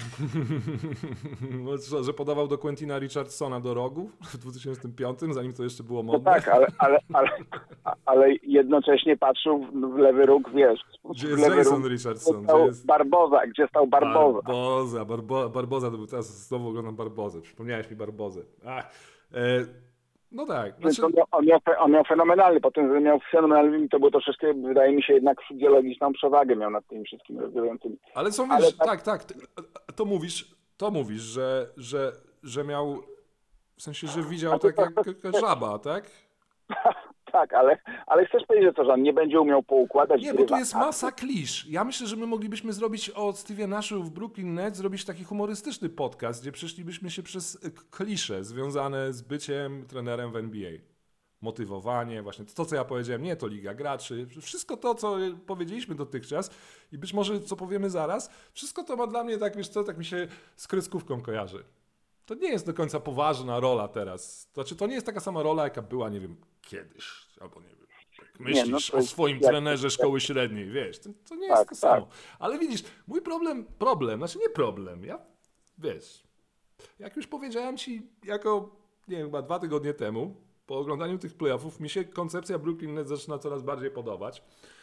No, co, że podawał do Quentina Richardsona do rogu w dwa tysiące piątym, zanim to jeszcze było No modne. tak, ale, ale, ale, ale jednocześnie patrzył w w lewy róg, wiesz... Gdzie w jest lewy Jason róg, Richardson? Gdzie Gdzie stał jest Barboza, gdzie stał Barboza. Barboza, Barbo, Barboza, to był teraz znowu oglądam Barbozę. Przypomniałeś mi Barbozę. Ach, e, no tak. Więc Znaczy, on, miał, on, miał, fe- on miał fenomenalny, potem że miał fenomenalny, to było troszeczkę, wydaje mi się, jednak fizjologiczną przewagę miał nad tymi wszystkimi rozgrywającymi. ale są, ale wiesz, tak- tak, tak, ty- to mówisz, to mówisz, że, że, że miał, w sensie, że widział tak jak, jak żaba, tak? Tak, ale, ale chcesz powiedzieć, że to, że on nie będzie umiał poukładać Nie, gry bo tu w jest ataku? masa klisz. Ja myślę, że my moglibyśmy zrobić o Steve'ie Nashu w Brooklyn Nets, zrobić taki humorystyczny podcast, gdzie przeszlibyśmy się przez klisze związane z byciem trenerem w N B A. Motywowanie, właśnie to, co ja powiedziałem, nie, to liga graczy, wszystko to, co powiedzieliśmy dotychczas i być może, co powiemy zaraz, wszystko to ma dla mnie, tak wiesz co, tak mi się z kreskówką kojarzy. To nie jest do końca poważna rola teraz. To znaczy, to nie jest taka sama rola, jaka była, nie wiem, kiedyś, albo nie wiem, jak myślisz no to o jest swoim jak- trenerze szkoły średniej, wiesz, to, to nie jest Tak, to tak. samo. Ale widzisz, mój problem, problem, znaczy nie problem, ja, wiesz, jak już powiedziałem ci, jako, nie wiem, chyba dwa tygodnie temu, po oglądaniu tych playoffów, mi się koncepcja Brooklyn Nets zaczyna coraz bardziej podobać.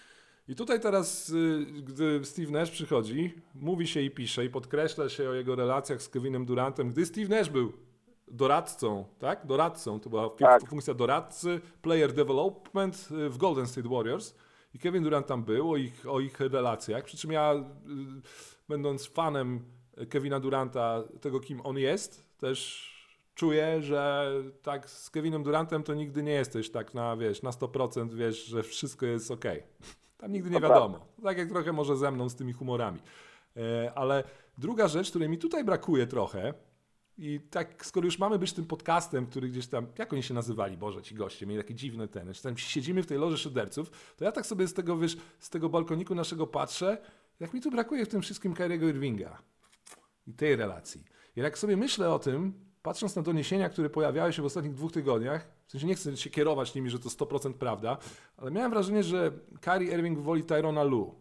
I tutaj teraz, y, gdy Steve Nash przychodzi, mówi się i pisze i podkreśla się o jego relacjach z Kevinem Durantem, gdy Steve Nash był doradcą, tak? Doradcą, to była Tak. funkcja doradcy, player development w Golden State Warriors i Kevin Durant tam był, o ich, o ich relacjach, przy czym ja, y, będąc fanem Kevina Duranta, tego kim on jest, też czuję, że tak z Kevinem Durantem to nigdy nie jesteś tak na, wiesz, na sto procent, wiesz, że wszystko jest okej. Okay. Tam nigdy nie To wiadomo. prawda. Tak jak trochę może ze mną z tymi humorami. E, ale druga rzecz, której mi tutaj brakuje trochę i tak, skoro już mamy być tym podcastem, który gdzieś tam, jak oni się nazywali, Boże, ci goście, mieli takie dziwne ten, że tam siedzimy w tej loży szyderców, to ja tak sobie z tego, wiesz, z tego balkoniku naszego patrzę, jak mi tu brakuje w tym wszystkim Kyriego Irvinga i tej relacji. I jak sobie myślę o tym, patrząc na doniesienia, które pojawiały się w ostatnich dwóch tygodniach, w sensie nie chcę się kierować nimi, że to sto procent prawda, ale miałem wrażenie, że Kyrie Irving woli Tyrona Lue.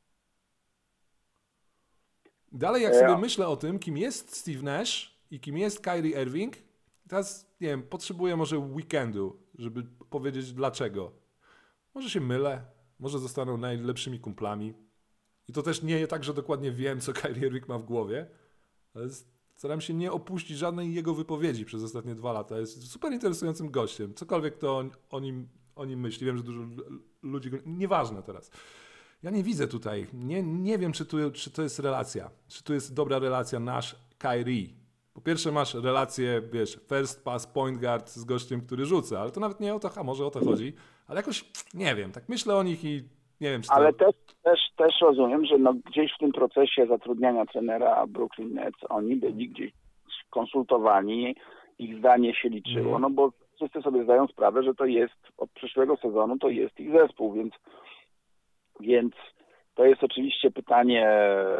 Dalej jak Ja. sobie myślę o tym, kim jest Steve Nash i kim jest Kyrie Irving, teraz, nie wiem, potrzebuję może weekendu, żeby powiedzieć dlaczego. Może się mylę, może zostaną najlepszymi kumplami. I to też nie tak, że dokładnie wiem, co Kyrie Irving ma w głowie, ale staram się nie opuścić żadnej jego wypowiedzi przez ostatnie dwa lata. Jest super interesującym gościem. Cokolwiek to o, o, nim, o nim myśli. Wiem, że dużo ludzi go... Nieważne teraz. Ja nie widzę tutaj. Nie, nie wiem, czy, tu, czy to jest relacja. Czy tu jest dobra relacja Nash-Kyrie. Po pierwsze masz relację, wiesz, first pass point guard z gościem, który rzuca. Ale to nawet nie o to, a może o to chodzi. Ale jakoś, nie wiem, tak myślę o nich i nie wiem, czy to... Ale też, też, też rozumiem, że no gdzieś w tym procesie zatrudniania trenera Brooklyn Nets oni byli gdzieś konsultowani, ich zdanie się liczyło, Mhm. no bo wszyscy sobie zdają sprawę, że to jest od przyszłego sezonu to jest ich zespół, więc, więc to jest oczywiście pytanie,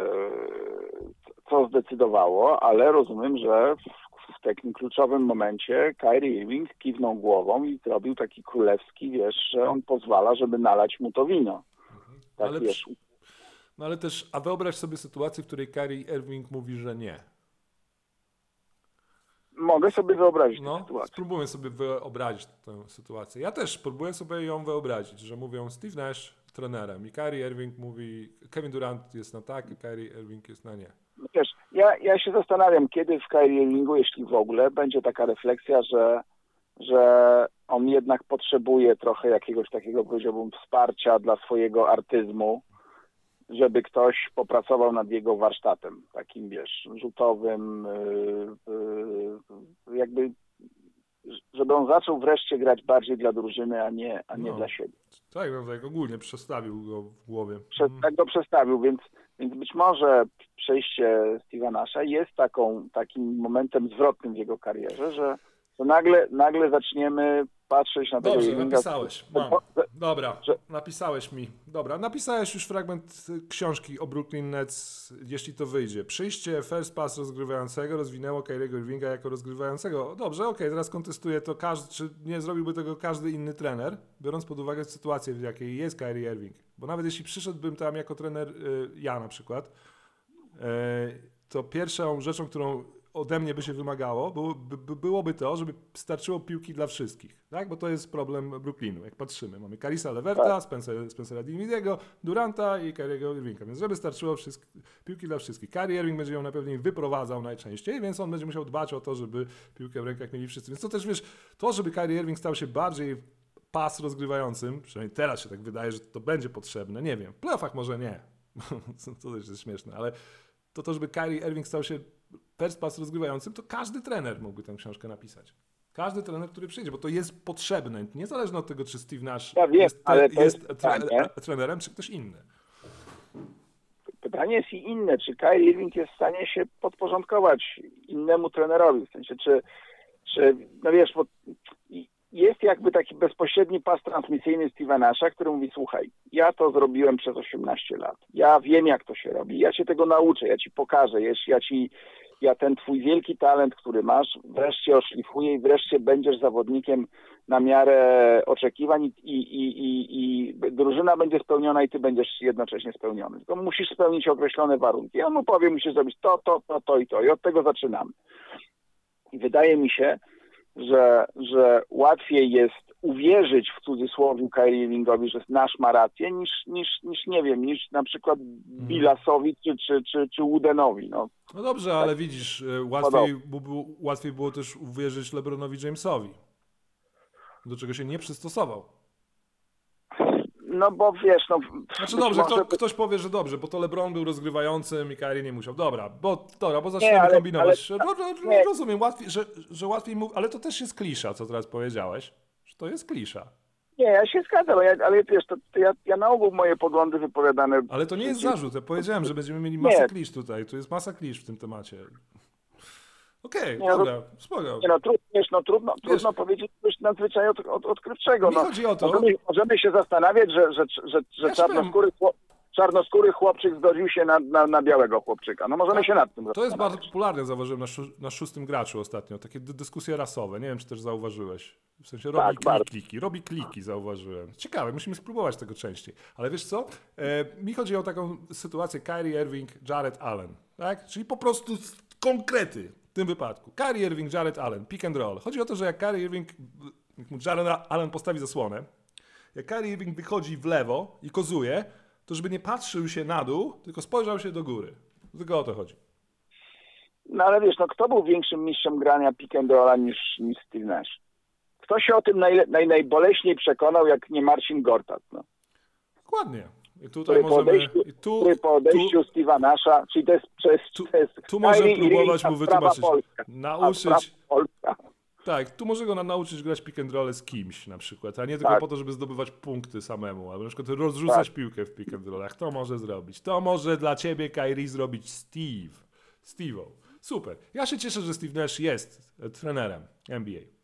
co zdecydowało, ale rozumiem, że w, w takim kluczowym momencie Kyrie Irving kiwnął głową i zrobił taki królewski, wiesz, że on pozwala, żeby nalać mu to wino. Tak, Ale wiesz. No ale też, a wyobraź sobie sytuację, w której Kyrie Irving mówi, że nie. Mogę sobie wyobrazić tę No, sytuację. spróbuję sobie wyobrazić tę sytuację. Ja też próbuję sobie ją wyobrazić, że mówią Steve Nash trenerem i Kyrie Irving mówi, Kevin Durant jest na tak i Kyrie Irving jest na nie. Wiesz, ja, ja się zastanawiam, kiedy w Kyrie Irvingu, jeśli w ogóle, będzie taka refleksja, że, że on jednak potrzebuje trochę jakiegoś takiego, powiedziałbym, wsparcia dla swojego artyzmu, żeby ktoś popracował nad jego warsztatem, takim, wiesz, rzutowym, yy, yy, jakby, żeby on zaczął wreszcie grać bardziej dla drużyny, a nie, a nie No. dla siebie. Tak, no tak ogólnie przestawił go w głowie. Prze- Mm. tak go przestawił, więc, więc być może przejście Steve'a Nasha jest taką, takim momentem zwrotnym w jego karierze, że, że nagle, nagle zaczniemy patrzeć na tego Dobrze, Irvinga. napisałeś. Mam. Bo- Dobra, że- napisałeś mi. Dobra, napisałeś już fragment y, książki o Brooklyn Nets, jeśli to wyjdzie. Przyjście first pass rozgrywającego rozwinęło Kyriego Irvinga jako rozgrywającego. Dobrze, okej, teraz kontestuję to, każdy, czy nie zrobiłby tego każdy inny trener, biorąc pod uwagę sytuację, w jakiej jest Kyrie Irving. Bo nawet jeśli przyszedłbym tam jako trener, y, ja na przykład, y, to pierwszą rzeczą, którą ode mnie by się wymagało, było, by, byłoby to, żeby starczyło piłki dla wszystkich, tak? Bo to jest problem Brooklynu, jak patrzymy. Mamy Carisa Leverta, Spencer, Spencera Dinwidiego, Duranta i Kyriego Irvinga, więc żeby starczyło wszystk- piłki dla wszystkich. Kyrie Irving będzie ją na pewno wyprowadzał najczęściej, więc on będzie musiał dbać o to, żeby piłkę w rękach mieli wszyscy. Więc to też, wiesz, to, żeby Kyrie Irving stał się bardziej pas rozgrywającym, przynajmniej teraz się tak wydaje, że to będzie potrzebne, nie wiem, w playoffach może nie, to też jest śmieszne, ale to to, żeby Kyrie Irving stał się first pass rozgrywającym, to każdy trener mógłby tę książkę napisać. Każdy trener, który przyjdzie, bo to jest potrzebne, niezależnie od tego, czy Steve Nash Ja wiem, jest, ale to jest jest tre- pytanie. trenerem, czy ktoś inny. Pytanie jest i inne, czy Kyrie Irving jest w stanie się podporządkować innemu trenerowi, w sensie, czy, czy no wiesz, bo jest jakby taki bezpośredni pas transmisyjny Steve'a Nasha, który mówi, słuchaj, ja to zrobiłem przez osiemnaście lat, ja wiem, jak to się robi, ja cię tego nauczę, ja ci pokażę, ja ci, ja ten twój wielki talent, który masz, wreszcie oszlifuję i wreszcie będziesz zawodnikiem na miarę oczekiwań i, i, i, i drużyna będzie spełniona i ty będziesz jednocześnie spełniony. Tylko musisz spełnić określone warunki. Ja mu powiem, musisz zrobić to, to, to, to i to i od tego zaczynamy. I wydaje mi się, że, że łatwiej jest uwierzyć w cudzysłowie Kyrie Irvingowi, że nasz ma rację, niż, niż, niż nie wiem, niż na przykład Billasowi czy, czy, czy, czy Woodenowi. No. No dobrze, ale widzisz, e, łatwiej, bu- bu- łatwiej było też uwierzyć LeBronowi Jamesowi, do czego się nie przystosował. No bo wiesz, no... Znaczy być dobrze, może- kto, ktoś powie, że dobrze, bo to LeBron był rozgrywającym i Kyrie nie musiał. Dobra, bo, dobra, bo zaczniemy Nie, ale- kombinować. ale- Ro- ro- ro- nie. Rozumiem, łatwiej, że, że łatwiej mu... Ale to też jest klisza, co teraz powiedziałeś. Że to jest klisza. Nie, ja się zgadzam, ale, ale wiesz, to, to ja, ja na ogół moje poglądy wypowiadane... Ale to nie jest przeciw- zarzut. Ja powiedziałem, że będziemy mieli masę Nie. klisz tutaj. Tu jest masa klisz w tym temacie. Okej, Nie, no to- dobra, spoko. Nie no, trudno, wiesz, no trudno, Wiesz- trudno powiedzieć coś nadzwyczajnie od, od, odkrywczego. Mi No. chodzi o to- Możemy, możemy się zastanawiać, że, że, że, że Ja ci czarnoskóry, chłop, czarnoskóry chłopczyk zgodził się na, na, na białego chłopczyka. No możemy Tak, się nad tym To jest zastanawiać. bardzo popularne, zauważyłem na, szó- na szóstym graczu ostatnio. Takie dy- dyskusje rasowe. Nie wiem, czy też zauważyłeś. W sensie robi Tak, bardzo. kliki, robi kliki, zauważyłem. Ciekawe, musimy spróbować tego częściej. Ale wiesz co? E, mi chodzi o taką sytuację Kyrie Irving, Jared Allen. Tak? Czyli po prostu s- konkrety w tym wypadku. Kyrie Irving, Jared Allen, pick and roll. Chodzi o to, że jak Kyrie Irving, jak mu Jared Allen postawi zasłonę, jak Kyrie Irving wychodzi w lewo i kozuje, to żeby nie patrzył się na dół, tylko spojrzał się do góry. Tylko o to chodzi. No ale wiesz, no kto był większym mistrzem grania pick and rolla niż, niż Steve Nash? Kto się o tym naj, naj, najboleśniej przekonał, jak nie Marcin Gortat? No. Dokładnie. I tutaj Który po możemy. odejściu, I tu, który po odejściu tu, Steve'a Nasha, czyli to jest, to jest, Tu- to jest tu może Kyrie próbować Irving, mu a sprawa wytłumaczyć. Polska. A Nauczyć. sprawa Polska. Tak, tu może go na- nauczyć grać pick and roll z kimś na przykład, a nie tylko Tak. po to, żeby zdobywać punkty samemu, albo na przykład rozrzucać Tak. piłkę w pick and rollach. To może zrobić. To może dla ciebie Kyrie zrobić Steve. Steve'o. Super. Ja się cieszę, że Steve Nash jest e, trenerem N B A.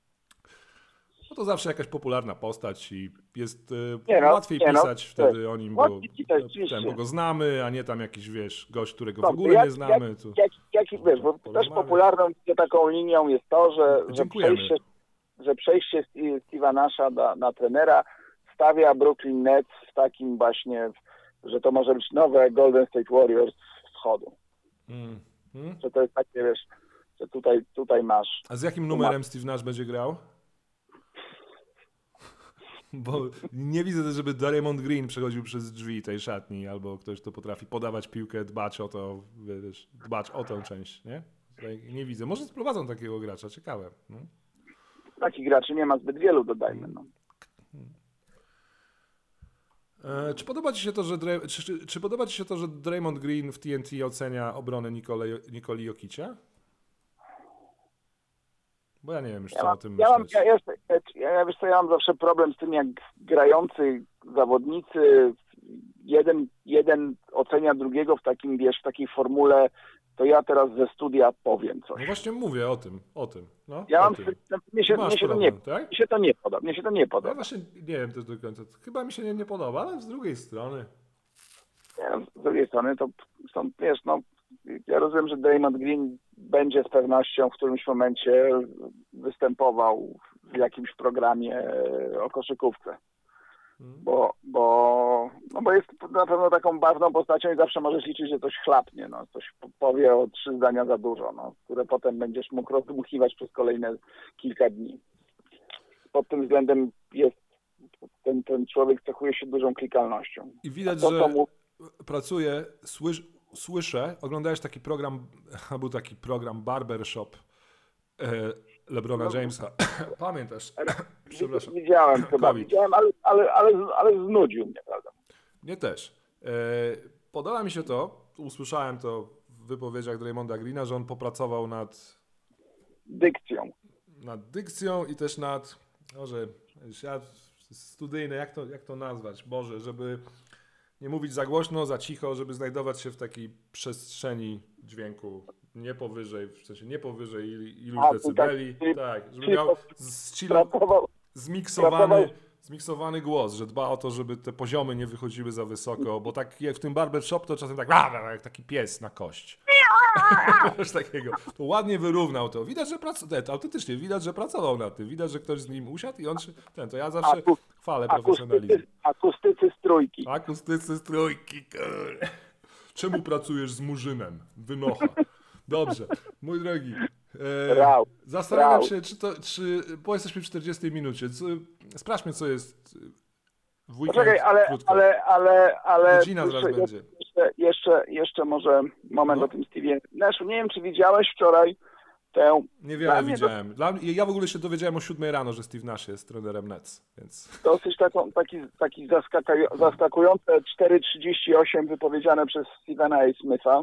No to zawsze jakaś popularna postać i jest e, Nie no, łatwiej nie no, pisać wtedy o nim, bo, łatwiej pisać, oczywiście. ten, bo go znamy, a nie tam jakiś, wiesz, gość, którego w Dobrze, ogóle jak- nie znamy. Jak, tu. jak, jak, wiesz, bo też Porozmawiać. popularną taką linią jest to, że, że Dziękujemy. przejście, że przejście Steve- Steve'a Nasha na, na trenera stawia Brooklyn Nets w takim właśnie, że to może być nowe Golden State Warriors wschodu. Mm. Hmm? Że to jest takie, wiesz, że tutaj, tutaj masz. A z jakim numerem Steve Nash będzie grał? Bo nie widzę też, żeby Draymond Green przechodził przez drzwi tej szatni, albo ktoś, kto potrafi podawać piłkę, dbać o to, wiesz, dbać o tę część, nie? Tutaj nie widzę. Może sprowadzą takiego gracza, ciekawe. No. Takich graczy nie ma zbyt wielu, dodajmy. No. E, czy podoba ci się to, że Dray- czy, czy, czy podoba ci się to, że Draymond Green w T N T ocenia obronę Nikole, Nikoli Jokicia? Bo ja nie wiem już, co Ja mam, o tym ja, mam, myśleć. ja, ja, ja, wiesz co, ja mam zawsze problem z tym, jak grający zawodnicy, jeden, jeden ocenia drugiego w takim, wiesz, w takiej formule, to ja teraz ze studia powiem coś. No właśnie mówię o tym, o tym. No, Ja o mam, tym. no, mnie, się, Masz mnie, się to nie, problem, tak? mnie się to nie podoba, mnie się to nie Ja podoba. właśnie nie wiem też do końca. Chyba mi się nie, nie podoba, ale z drugiej strony. Ja, z drugiej strony to są, wiesz, no, ja rozumiem, że Draymond Green będzie z pewnością w którymś momencie występował w jakimś programie o koszykówce. Bo, bo, no bo jest na pewno taką barwną postacią i zawsze możesz liczyć, że coś chlapnie, no, coś powie o trzy zdania za dużo, no, które potem będziesz mógł rozdmuchiwać przez kolejne kilka dni. Pod tym względem jest ten, ten człowiek cechuje się dużą klikalnością. I widać, To, że co mu- pracuje, słysz, słyszę, oglądałeś taki program, był taki program Barbershop e, LeBrona No. Jamesa. Pamiętasz? Przepraszam. Widziałem chyba, COVID. widziałem, ale, ale, ale, ale znudził mnie, prawda? Nie też. E, podoba mi się to, usłyszałem to w wypowiedziach Draymonda Greena, że on popracował nad, Dykcją. nad dykcją i też nad, może, ja studyjne, jak to, jak to nazwać, Boże, żeby nie mówić za głośno, za cicho, żeby znajdować się w takiej przestrzeni dźwięku, nie powyżej, w sensie nie powyżej il- iluś A, to decybeli, tak, czyli- tak, żeby czyli miał po- ścilu, Pracował, zmiksowany, pracował- zmiksowany głos, że dba o to, żeby te poziomy nie wychodziły za wysoko, bo tak jak w tym barbershop to czasem tak jak taki pies na kość. Coś takiego. To ładnie wyrównał to. Widać, że pracował, autentycznie widać, że pracował nad tym. Widać, że ktoś z nim usiadł i on się, ten, to ja zawsze Aku- chwalę profesjonalizm. akustycy, akustycy z trójki. Akustycy z trójki, kurde. Czemu pracujesz z murzynem? Wynocha. Dobrze, mój drogi, E, Rał. Zastanawiam Rał. się, czy to, czy, bo jesteśmy w czterdziestej minucie, co, sprawdźmy, co jest w weekend. Poczekaj, ale, krótko. ale, ale, ale Godzina zaraz jeszcze, będzie. jeszcze, jeszcze, jeszcze może moment No. o tym Stevie Nashu. Nie wiem, czy widziałeś wczoraj tę Niewiele Dla mnie widziałem. Dla mnie, ja w ogóle się dowiedziałem o siódmej rano, że Steve Nash jest trenerem Nets, więc... dosyć taką, taki, taki zaskakaju- zaskakujące cztery trzydzieści osiem wypowiedziane przez Stevena A. Smitha,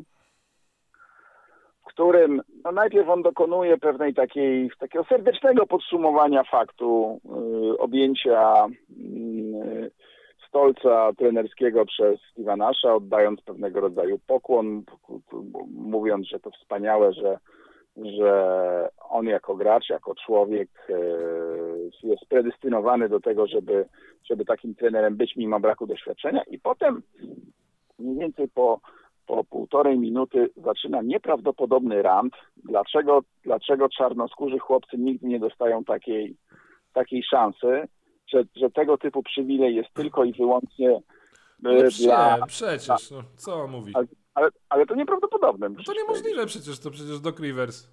w którym no najpierw on dokonuje pewnej takiej, takiego serdecznego podsumowania faktu y, objęcia y, stolca trenerskiego przez Steve'a Nasha, oddając pewnego rodzaju pokłon, mówiąc, że to wspaniałe, że że on jako gracz, jako człowiek e, jest predestynowany do tego, żeby, żeby takim trenerem być mimo braku doświadczenia i potem mniej więcej po, po półtorej minuty zaczyna nieprawdopodobny rant, dlaczego, dlaczego czarnoskórzy chłopcy nigdy nie dostają takiej, takiej szansy, że, że tego typu przywilej jest tylko i wyłącznie e, No prze, dla... przecież, no, co on mówi? Ale, ale, ale to nieprawdopodobne. No to musisz niemożliwe przecież, to przecież Doc Rivers.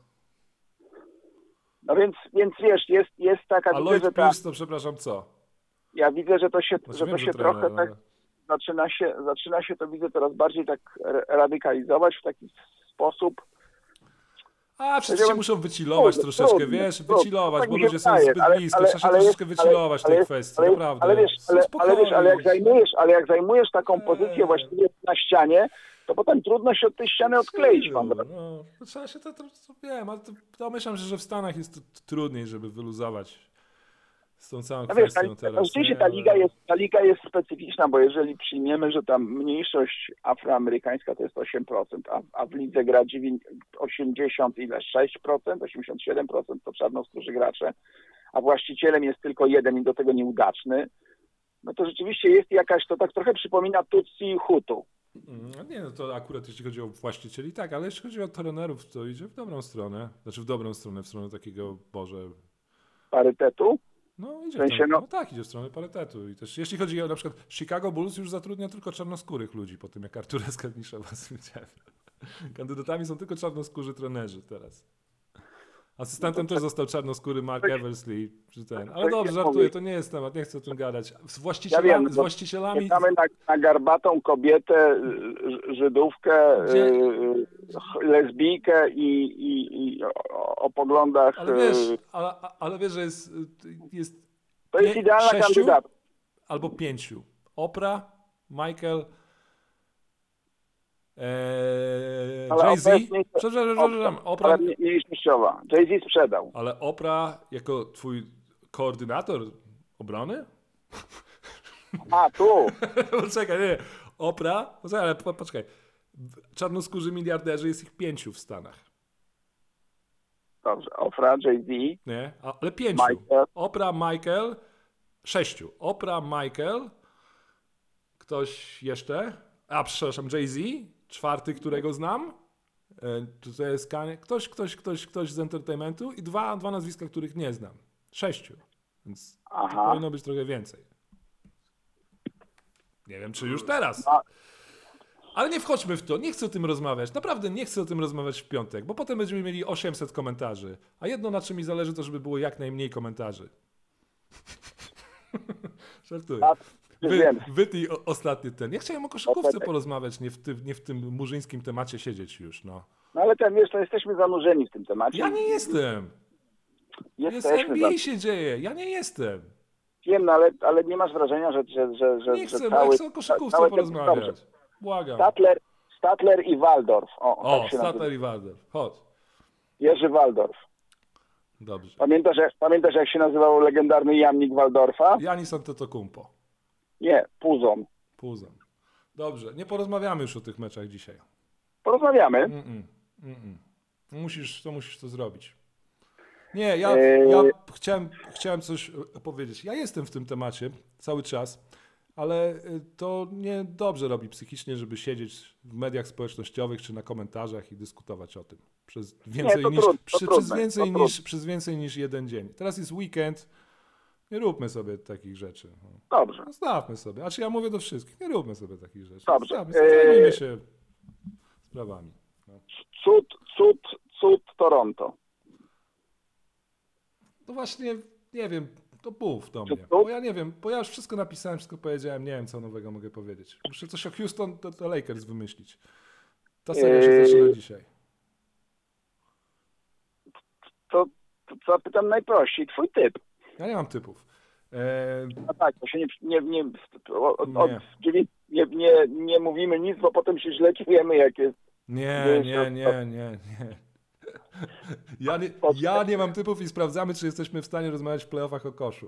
No więc, więc wiesz, jest, jest taka, A widzę, Lloyd że ta, Pierce to przepraszam co? ja widzę, że to się, Znaczy, że wiem, to się trener, trochę tak ale- zaczyna się, zaczyna się to widzę coraz bardziej tak r- radykalizować w taki sposób. A, wszyscy się Powiedziałem, muszą wycilować trudno, troszeczkę, trudno, wiesz, trudno. wycilować, Tak bo mi się ludzie są wydaje, zbyt ale- blisko, ale- trzeba się ale troszeczkę jest- wycilować w tej ale- kwestii, ale- naprawdę. Ale wiesz, ale, ale wiesz, ale jak Spokojnie. zajmujesz, ale jak zajmujesz taką pozycję Eee. właściwie na ścianie, to potem trudno się od tej ściany odkleić. Pan. No, to trzeba się to, to, to wiem, ale to, domyślam się, że w Stanach jest to trudniej, żeby wyluzować z tą całą No wiesz, ta, kwestią teraz. rzeczywiście nie? ta Ale- liga, jest, ta liga jest specyficzna, bo jeżeli przyjmiemy, że tam mniejszość afroamerykańska to jest osiem procent, a, a w lidze gra dziewięćdziesiąt, osiemdziesiąt ile, sześć procent, osiemdziesiąt siedem procent to czarnoskórzy gracze, a właścicielem jest tylko jeden i do tego nieudaczny, no to rzeczywiście jest jakaś, to tak trochę przypomina Tutsi i Hutu. Mm, Nie, no to akurat jeśli chodzi o właścicieli, tak, ale jeśli chodzi o trenerów, to idzie w dobrą stronę. Znaczy w dobrą stronę, w stronę takiego, Boże, Parytetu. no idzie W sensie, w stronę, no- no tak, idzie w stronę parytetu. I też jeśli chodzi o na przykład Chicago Bulls już zatrudnia tylko czarnoskórych ludzi, po tym jak Artura Skarbnisza was widziałem. Kandydatami są tylko czarnoskórzy trenerzy teraz. Asystentem też został czarnoskóry Mark Eversley, czy ten. Ale coś dobrze, nie żartuję, mówię. to nie jest temat, nie chcę o tym gadać. Z Ja właścicielami, wiem, z bo właścicielami czekamy na, na garbatą kobietę, y, Żydówkę, Gdzie- y, y, lesbijkę i, i, i o, o poglądach. ale wiesz, y, ale, ale wiesz, że jest, jest To jest pię- idealna sześciu kandydatka. albo pięciu. Oprah, Michael, eee, Ale Jay-Z. Oprah jest mniej- Przepraszam, przepraszam, Ale Oprah, mniej- mniejszościowa. Jay-Z sprzedał. ale Oprah jako twój koordynator obrony? A, tu. Poczekaj, nie, Oprah, poczekaj, ale po, poczekaj. Czarnoskórzy miliarderzy jest ich pięciu w Stanach, Dobrze. Ofra, Jay-Z. nie? A, ale pięciu. Michael. Oprah, Michael, sześciu. Oprah, Michael, ktoś jeszcze? A, przepraszam, Jay-Z, czwarty, którego znam. E, To jest Kanye. Ktoś, ktoś, ktoś, ktoś z entertainmentu i dwa, dwa nazwiska, których nie znam. Sześciu. Więc Aha. powinno być trochę więcej. Nie wiem, czy już teraz. A- Ale nie wchodźmy w to, nie chcę o tym rozmawiać. Naprawdę nie chcę o tym rozmawiać w piątek, bo potem będziemy mieli osiemset komentarzy. A jedno, na czym mi zależy, to żeby było jak najmniej komentarzy. Żartuję. A, Wy, wiem. wytnij o- ostatni ten. Ja chciałem o koszykówce Ostatek. porozmawiać, nie w, ty, nie w tym murzyńskim temacie siedzieć już, no. No ale ten, wiesz, to jesteśmy zanurzeni w tym temacie. Ja nie jestem. Jest Jesteśmy N B A za... się dzieje. Ja nie jestem. Wiem, no, ale, ale nie masz wrażenia, że, że, że, że, Nie że chcę, bo cały... ja chcę o koszykówce cały ten- porozmawiać. Dobrze. Błagam. Statler, Statler i Waldorf. O, O, tak się nazywa. Statler i Waldorf. Chodź. Jerzy Waldorf. Dobrze. Pamiętasz, jak- pamiętasz, jak się nazywał legendarny jamnik Waldorfa? Janis Antetokounmpo. Nie, Puzon. Puzon. Dobrze. Nie porozmawiamy już o tych meczach dzisiaj. Porozmawiamy. Mm-mm. Mm-mm. Musisz, to musisz to zrobić. Nie, ja, Eee. ja chciałem, chciałem coś e, powiedzieć. Ja jestem w tym temacie cały czas, ale e, to nie dobrze robi psychicznie, żeby siedzieć w mediach społecznościowych czy na komentarzach i dyskutować o tym. Przez więcej, to niż, trudno, to przy, trudne, przez, więcej to niż, przez więcej niż jeden dzień. Teraz jest weekend. Nie róbmy sobie takich rzeczy. No. Dobrze. Zostawmy sobie. Znaczy ja mówię do wszystkich. Nie róbmy sobie takich rzeczy. Dobrze. Zostawmy sobie. Zajmijmy Eee. się sprawami. No. Cud, cud, cud Toronto. to właśnie, nie wiem, to mów do Czy mnie. to? Bo ja nie wiem, bo ja już wszystko napisałem, wszystko powiedziałem, nie wiem, co nowego mogę powiedzieć. Muszę coś o Houston, to, to Lakers wymyślić. Ta seria się Eee. zaczyna dzisiaj. To, to co pytam najprościej, twój typ. Ja nie mam typów. Eee, No tak, to się nie, nie, nie, od, od, Nie. dziewię- nie, nie, nie mówimy nic, bo potem się źle czujemy, jak jest. nie, Wiesz, nie, to- nie, nie, nie. Ja nie, ja nie mam typów i sprawdzamy, czy jesteśmy w stanie rozmawiać w playoffach o koszu.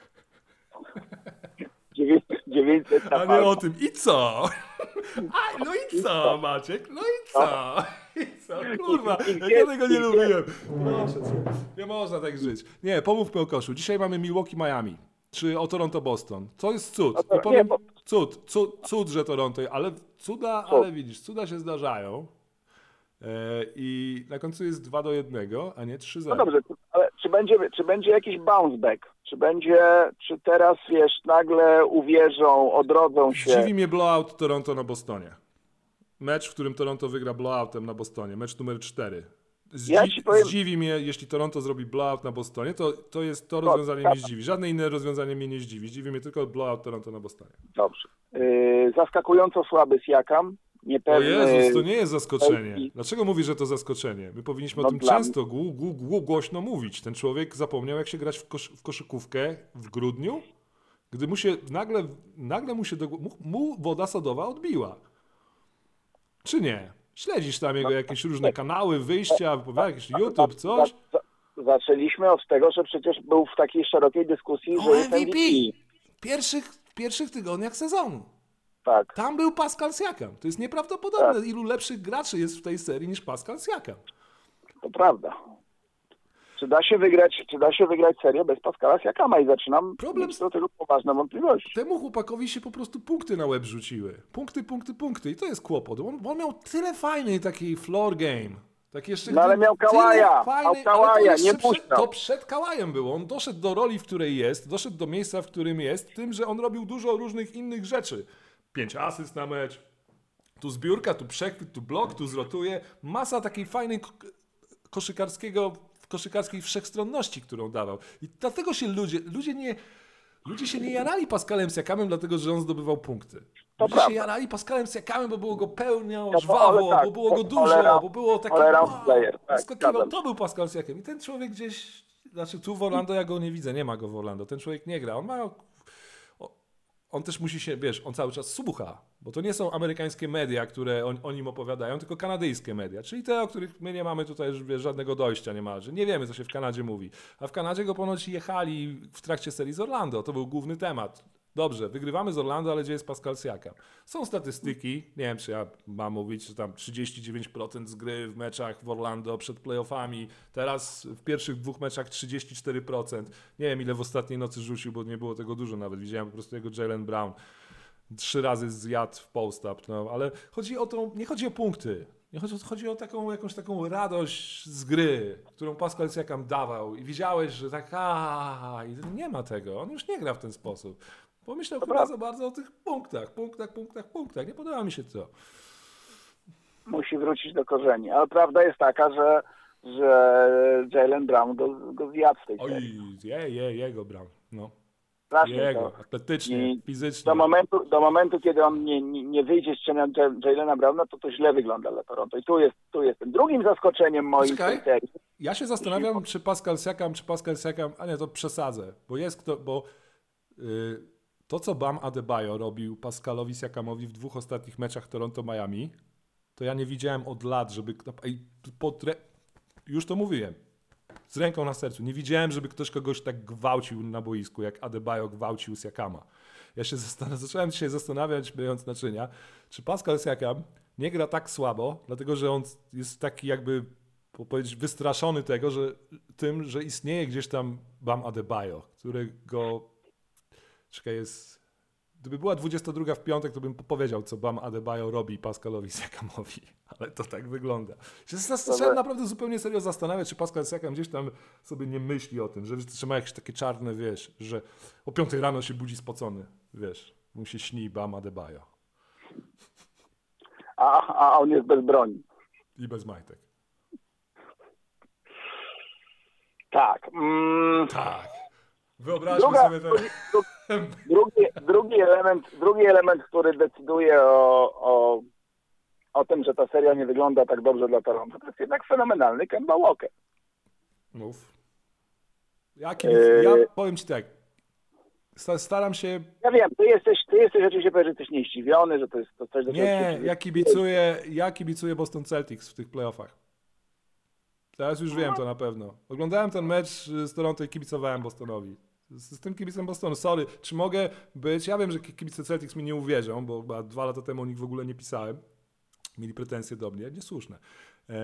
dziewięćset A nie o tym. I co? A, no i co, Maciek? No i co? I co? Kurwa, I- i- jak ja tego nie i- lubiłem. Proszę cię. Nie można tak żyć. Nie, pomówmy o koszu. Dzisiaj mamy Milwaukee, Miami. Czy o Toronto, Boston. To jest cud. No to- I powiem, nie, bo- cud, cud, cud, że Toronto, ale cuda, Cud. ale widzisz, cuda się zdarzają. E, I na końcu jest dwa do jednego, a nie trzy zero. No dobrze, ale czy będzie, czy będzie jakiś bounce back? Czy będzie, czy teraz, wiesz, nagle uwierzą, odrodzą się? Zdziwi mnie blowout Toronto na Bostonie. Mecz, w którym Toronto wygra blowoutem na Bostonie. Mecz numer cztery. Zdzi- Ja ci powiem- Zdziwi mnie, jeśli Toronto zrobi blowout na Bostonie, to, to jest to rozwiązanie tak. mnie zdziwi. Żadne inne rozwiązanie mnie nie zdziwi. Zdziwi mnie tylko blowout Toronto na Bostonie. Dobrze. Yy, zaskakująco słaby Siakam. O Niepewny. Jezus, to nie jest zaskoczenie. Pelki. Dlaczego mówisz, że to zaskoczenie? My powinniśmy No o tym dla często gł, gł, gł, głośno mówić. Ten człowiek zapomniał, jak się grać w, kosz, w koszykówkę w grudniu, gdy mu się nagle, nagle mu się do, mu, mu woda sodowa odbiła. Czy nie? Śledzisz tam jego jakieś różne kanały, wyjścia, jakiś YouTube, coś? Za, za, zaczęliśmy od tego, że przecież był w takiej szerokiej dyskusji, że O jest M M V P! V P. W pierwszych, w pierwszych tygodniach sezonu. Tak, Tam był Pascal Siakam. To jest nieprawdopodobne, Tak. ilu lepszych graczy jest w tej serii niż Pascal Siakam. to prawda. Czy da się wygrać, czy da się wygrać serię bez Pascala Siakama? I zaczynam Problem mieć z- do tego poważne wątpliwości. Temu chłopakowi się po prostu punkty na łeb rzuciły. Punkty, punkty, punkty. I to jest kłopot. On, on miał tyle fajnej takiej floor game. Tak jeszcze No ale miał tyle Kałaja, fajnej- miał Kałaja, ale to jeszcze nie przed, puszczał. To przed Kałajem było. On doszedł do roli, w której jest, doszedł do miejsca, w którym jest, tym, że on robił dużo różnych innych rzeczy. Pięć asyst na mecz, tu zbiórka, tu przechwyt, tu blok, tu zrotuje. Masa takiej fajnej ko- koszykarskiego, koszykarskiej wszechstronności, którą dawał. I dlatego się ludzie, ludzie nie... Ludzie się nie jarali Pascalem Siakamem, dlatego że on zdobywał punkty. To Ludzie prawda. się jarali Pascalem Siakamem, bo było go pełnią, to- żwawo, ale tak, bo było go to- dużo, all-around- bo było takie all-around wow, player, tak, skakiwał. zgadzam To był Pascal Siakam. I ten człowiek gdzieś, znaczy tu w Orlando ja go nie widzę, nie ma go w Orlando. Ten człowiek nie gra. On ma... o- On też musi się, wiesz, on cały czas słucha, bo to nie są amerykańskie media, które o, o nim opowiadają, tylko kanadyjskie media, czyli te, o których my nie mamy tutaj już, wiesz, żadnego dojścia niemalże. Nie wiemy, co się w Kanadzie mówi. A w Kanadzie go ponoć jechali w trakcie serii z Orlando. To był główny temat. Dobrze, wygrywamy z Orlando, ale gdzie jest Pascal Siakam? Są statystyki, nie wiem, czy ja mam mówić, że tam trzydzieści dziewięć procent z gry w meczach w Orlando przed playoffami, teraz w pierwszych dwóch meczach trzydzieści cztery procent. Nie wiem, ile w ostatniej nocy rzucił, bo nie było tego dużo nawet. Widziałem po prostu jego Jaylen Brown. Trzy razy zjadł w post-up, no, ale chodzi o to, nie chodzi o punkty. Nie chodzi, chodzi o taką, jakąś taką radość z gry, którą Pascal Siakam dawał i widziałeś, że tak a i nie ma tego, on już nie gra w ten sposób. Pomyślał chyba prawda. za bardzo o tych punktach, punktach, punktach, punktach. Nie podoba mi się to. Musi wrócić do korzeni. Ale prawda jest taka, że, że Jaylen Brown go, go zjadł w tej Oj, serii. je, je, jego Brown. No. Strasznie Jego, to. atletycznie, I fizycznie. Do momentu, do momentu, kiedy on nie, nie, nie wyjdzie z cienia Jaylena Browna, to to źle wygląda dla Toronto. I tu jest, tu jest tym drugim zaskoczeniem moim w Poczekaj. tej serii. Ja się zastanawiam, czy Pascal Siakam, czy Pascal Siakam, a nie, to przesadzę, bo jest kto, bo yy, to, co Bam Adebayo robił Pascalowi Siakamowi w dwóch ostatnich meczach Toronto-Miami, to ja nie widziałem od lat, żeby... ej, pod re- Już to mówiłem. Z ręką na sercu. Nie widziałem, żeby ktoś kogoś tak gwałcił na boisku, jak Adebayo gwałcił Siakama. Ja się zastan- zacząłem się zastanawiać, myjąc naczynia, czy Pascal Siakam nie gra tak słabo, dlatego że on jest taki jakby, powiedzieć, wystraszony tego, że tym, że istnieje gdzieś tam Bam Adebayo, którego... Czekaj, jest... Gdyby była dwudziesta druga w piątek, to bym powiedział, co Bam Adebayo robi Pascalowi Siakamowi. Ale to tak wygląda. Się zacząłem naprawdę zupełnie serio zastanawiać, czy Pascal Siakam gdzieś tam sobie nie myśli o tym, że, że ma jakieś takie czarne, wiesz, że o piątej rano się budzi spocony, wiesz, mu się śni Bam Adebayo A, a on jest bez broni. i bez majtek. Tak. Mm, Tak. Wyobraźmy druga, sobie ten... drugi, drugi, drugi, element, drugi element, który decyduje o, o, o tym, że ta seria nie wygląda tak dobrze dla Toronto, to jest jednak fenomenalny Kemba Walker. Mów. Ja, kibic... ja powiem ci tak. Staram się... Ja wiem, ty jesteś, ty jesteś oczywiście, że jesteś niezdziwiony, że to jest to coś... Do Nie, ja kibicuję, ja kibicuję Boston Celtics w tych playoffach. Teraz już wiem to na pewno. Oglądałem ten mecz z Toronto i kibicowałem Bostonowi. Z, z tym kibicem Bostonu. Sorry, czy mogę być... Ja wiem, że kibice Celtics mi nie uwierzą, bo chyba dwa lata temu o nich w ogóle nie pisałem. Mieli pretensje do mnie, niesłuszne. E,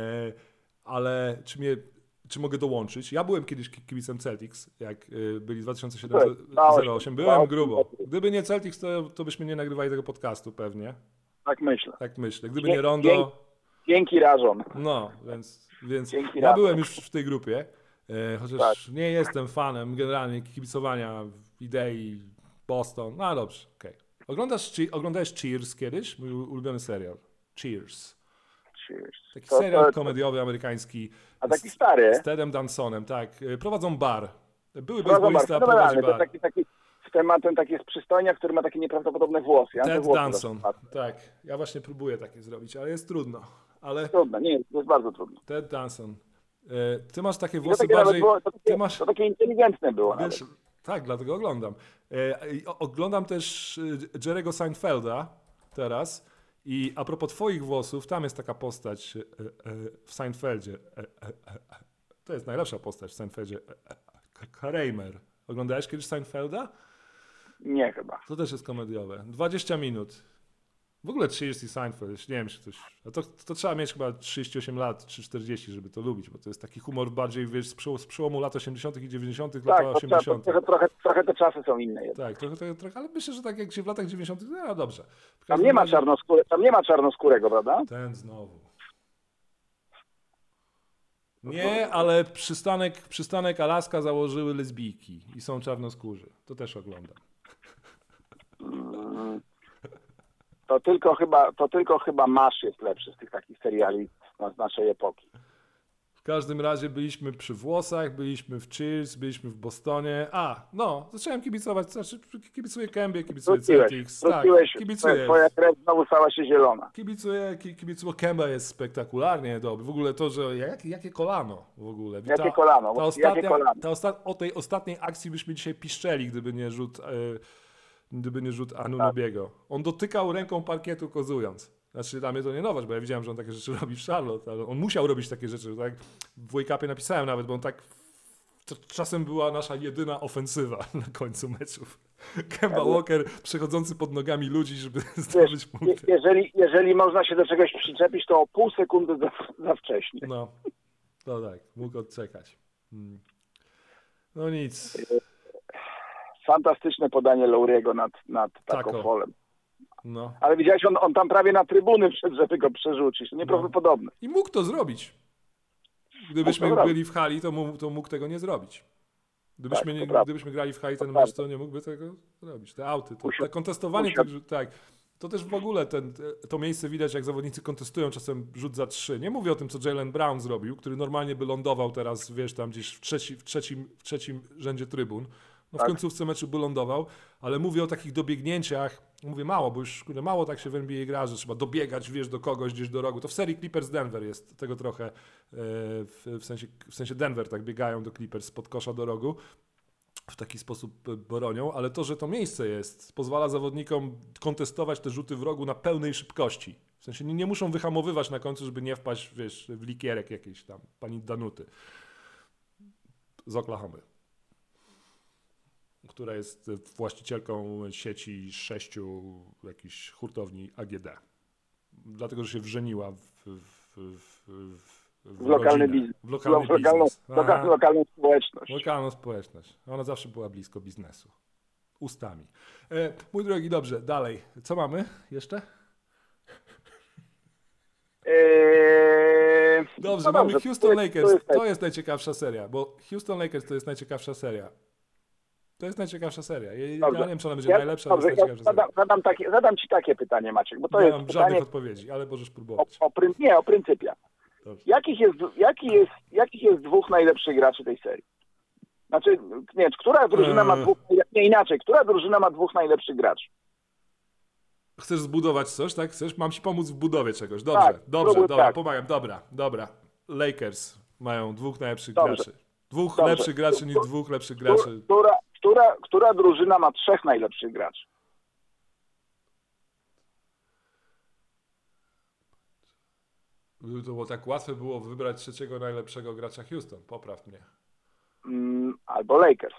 ale czy mnie... Czy mogę dołączyć? Ja byłem kiedyś kibicem Celtics, jak byli w dwa tysiące siedem zero osiem. Byłem grubo. Gdyby nie Celtics, to, to byśmy nie nagrywali tego podcastu pewnie. Tak myślę. Tak myślę. Gdyby nie Rondo... Dzięki Rażon. No, więc, więc Dzięki ja Rażon. byłem już w tej grupie, e, chociaż Tak. nie jestem fanem generalnie kibicowania idei Boston. No dobrze, okej. Okay. Oglądasz, oglądałeś Cheers kiedyś? Mój ulubiony serial. Cheers. Cheers. Taki To- serial to- komediowy amerykański. A taki stary? Z Tedem Dansonem, tak. Prowadzą bar. Były No zobacz, bejsbolista, prowadzi fenomenalny. To bar. taki, taki, ten ma ten taki z przystojnia, który ma takie nieprawdopodobne włosy. Ja mam te Ted włosy Danson, dosyć tak. Ja właśnie próbuję takie zrobić, ale jest trudno. Ale Trudno, nie, to jest bardzo trudno. Ted Danson. E, Ty masz takie I to włosy takie, nawet bardziej... było, to, Ty takie, masz... to takie inteligentne było Wiesz, nawet. tak, dlatego oglądam. E, i o- oglądam też e, Jerry'ego Seinfelda teraz i a propos twoich włosów, tam jest taka postać e, e, w Seinfeldzie. E, e, e, e. To jest najlepsza postać w Seinfeldzie. E, e, e, Kramer. Oglądałeś kiedyś Seinfelda? Nie chyba. To też jest komediowe. dwadzieścia minut. W ogóle trzydzieści Seinfeld, nie wiem, czy ktoś... A to, to trzeba mieć chyba trzydzieści osiem lat, czy czterdzieści, żeby to lubić, bo to jest taki humor bardziej, wiesz, z przełomu, z przełomu lat osiemdziesiątych i dziewięćdziesiątych, Tak, lata to, trzeba- to osiemdziesiątych. trochę, trochę, trochę te czasy są inne jednak. Tak, trochę, trochę, trochę, ale myślę, że tak jak się w latach dziewięćdziesiątych, no dobrze. W Tam każdym nie ma razie- czarnoskóre, tam nie ma czarnoskórego, prawda? Ten znowu. Nie, ale przystanek, przystanek Alaska założyły lesbijki i są czarnoskórzy. To też oglądam. To tylko chyba, to tylko chyba Masz jest lepszy z tych takich seriali z naszej epoki. W każdym razie byliśmy przy włosach, byliśmy w Cheers, byliśmy w Bostonie. A, no, zacząłem kibicować, znaczy kibicuję Kębie, kibicuję Wróciłeś, Celtics. Tak, wróciłeś, kibicuję. twoja krew znowu stała się zielona. Kibicuję, ki- kibicuję, Kemba jest spektakularnie dobry. W ogóle to, że jak, jakie kolano w ogóle. Jakie Ta- kolano? Ta Jakie ostatnia, kolano? ta osta- o tej ostatniej akcji byśmy dzisiaj piszczeli, gdyby nie rzut, e, gdyby nie rzut Anunobiego. On dotykał ręką parkietu kozując. Znaczy dla mnie to nie nowość, bo ja widziałem, że on takie rzeczy robi w Charlotte, ale on musiał robić takie rzeczy. Tak w Wake Upie napisałem nawet, bo on tak to czasem była nasza jedyna ofensywa na końcu meczów. Kemba Walker przechodzący pod nogami ludzi, żeby zdobyć Wiesz, punkty. je- jeżeli, jeżeli można się do czegoś przyczepić, to o pół sekundy za, za wcześnie. No, to tak, mógł odczekać. Hmm. No nic. Fantastyczne podanie Lowry'ego nad, nad Tako. taką folem. No. Ale widziałeś, on, on tam prawie na trybuny wszedł, żeby go przerzucić. To nieprawdopodobne. I mógł to zrobić. Gdybyśmy Mógł to byli w hali, to mógł, to mógł tego nie zrobić. Gdybyśmy, Tak, to nie, prawda. gdybyśmy grali w hali ten To mecz, prawda. to nie mógłby tego zrobić. Te auty, to, Musiał- to kontestowanie, musiał. tych, tak. To też w ogóle ten, to miejsce widać, jak zawodnicy kontestują czasem rzut za trzy. Nie mówię o tym, co Jaylen Brown zrobił, który normalnie by lądował teraz, wiesz, tam gdzieś w, trzeci, w, trzecim, w trzecim rzędzie trybun. No w Tak. końcówce meczu by lądował, ale mówię o takich dobiegnięciach, mówię mało, bo już kurde, mało tak się w N B A gra, że trzeba dobiegać, wiesz, do kogoś gdzieś do rogu. To w serii Clippers Denver jest tego trochę, e, w, w, sensie, w sensie Denver tak biegają do Clippers spod kosza do rogu. W taki sposób e, bronią, ale to, że to miejsce jest, pozwala zawodnikom kontestować te rzuty w rogu na pełnej szybkości. W sensie nie, nie muszą wyhamowywać na końcu, żeby nie wpaść, wiesz, w likierek jakiejś tam, pani Danuty z Oklahomy, która jest właścicielką sieci sześciu jakichś hurtowni A G D. Dlatego, że się wrzeniła w, w, w, w, w, W lokalny rodzinę, biznes. w lokalny Lo- lokalną, biznes. loka, Aha. lokalną społeczność. Lokalną społeczność. Ona zawsze była blisko biznesu. Ustami. E, mój drogi, dobrze, dalej. Co mamy jeszcze? Eee, Dobrze, no mamy dobrze, Houston to Lakers. jest- to jest- To jest najciekawsza seria, bo Houston Lakers to jest najciekawsza seria. To jest najciekawsza seria. Ja, ja Dobrze. nie wiem, czy ona będzie Ja- najlepsza, ale dobrze, jest ja najciekawsza zadam, seria. zadam, takie, zadam ci takie pytanie, Maciek, bo to Nie jest mam pytanie żadnych odpowiedzi, ale możesz o, próbować. o, pryn- nie, o pryncypia. Dobrze. Jakich jest, jaki jest, jakich jest dwóch najlepszych graczy tej serii? Znaczy, nie, która drużyna ma Eee. dwóch, nie inaczej, która drużyna ma dwóch najlepszych graczy? Chcesz zbudować coś, tak? Chcesz? Mam ci pomóc w budowie czegoś. Dobrze, Tak, dobrze, spróbuj dobra, tak. pomagam. Dobra, dobra. Lakers mają dwóch najlepszych Dobrze. graczy. Dwóch Dobrze. lepszych graczy niż dwóch lepszych Która, graczy. która, która, która drużyna ma trzech najlepszych graczy? To było tak łatwe było wybrać trzeciego najlepszego gracza Houston. Popraw mnie. Mm, albo Lakers.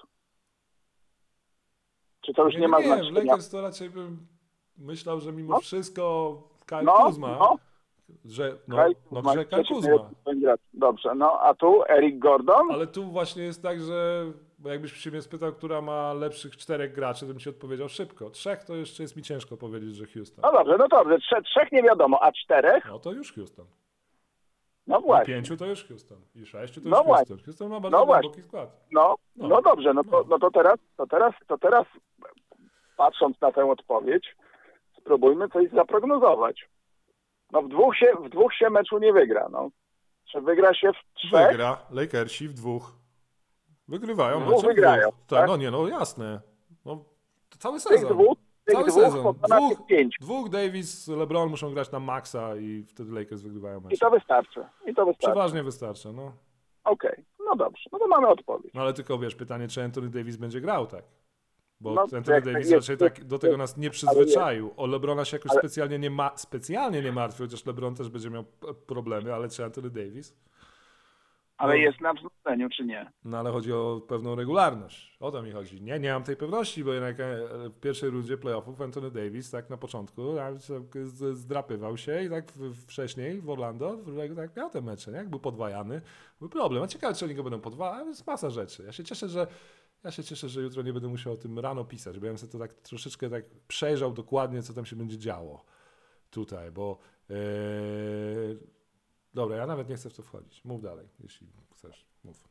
Czy to już nie, nie, ma nie, w znaczenia? Lakers to raczej bym myślał, że mimo No. wszystko Kyle No, Kuzma, no. że no, Kyle no, Kuzma, że Kyle trzeci Kuzma. najlepszy gracz. Dobrze, no a tu Eric Gordon? Ale tu właśnie jest tak, że bo jakbyś się mnie spytał, która ma lepszych czterech graczy, to bym ci odpowiedział szybko. Trzech to jeszcze jest mi ciężko powiedzieć, że Houston. No dobrze, no dobrze, Trze- trzech nie wiadomo, a czterech? No to już Houston. No I właśnie. pięciu to już Houston. I sześciu to No już właśnie. Houston. Houston ma bardzo No właśnie. głęboki skład. No, No. no dobrze, no to, No. no to teraz, to teraz, to teraz patrząc na tę odpowiedź, spróbujmy coś zaprognozować. No w dwóch się, w dwóch się meczu nie wygra, no. Czy wygra się w trzech? Wygra Lakersi w dwóch. Wygrywają W dwóch mecze w wygrają, dwóch. tak? No nie, no jasne. No, to cały Tych sezon. dwóch, tych Cały dwóch sezon. pokona Dwóch, tych pięciu. dwóch Davis, LeBron muszą grać na maksa i wtedy Lakers wygrywają I mecze. to wystarczy. I to wystarczy. Przeważnie wystarcza, no. Okej, no dobrze, no to mamy odpowiedź. No ale tylko wiesz, pytanie, czy Anthony Davis będzie grał, tak? Bo No, Anthony jak- Davis jest- raczej tak do tego nas nie przyzwyczaił. O LeBrona się jakoś Ale- specjalnie nie ma, specjalnie nie martwi, chociaż LeBron też będzie miał p- problemy, ale czy Anthony Davis? Ale No. jest na wznoszeniu, czy nie? No ale chodzi o pewną regularność. O to mi chodzi. Nie, nie mam tej pewności, bo jednak e, w pierwszej rundzie playoffów Anthony Davis tak na początku tak, z- zdrapywał się i tak w- wcześniej w Orlando tak miał te mecze, nie? Jak był podwajany, był problem. A ciekawe, czy oni go będą podwajać, jest masa rzeczy. Ja się cieszę, że ja się cieszę, że jutro nie będę musiał o tym rano pisać, bo ja bym sobie to tak troszeczkę tak przejrzał dokładnie, co tam się będzie działo tutaj, bo e, dobra, ja nawet nie chcę w to wchodzić. Mów dalej, jeśli chcesz. Mów.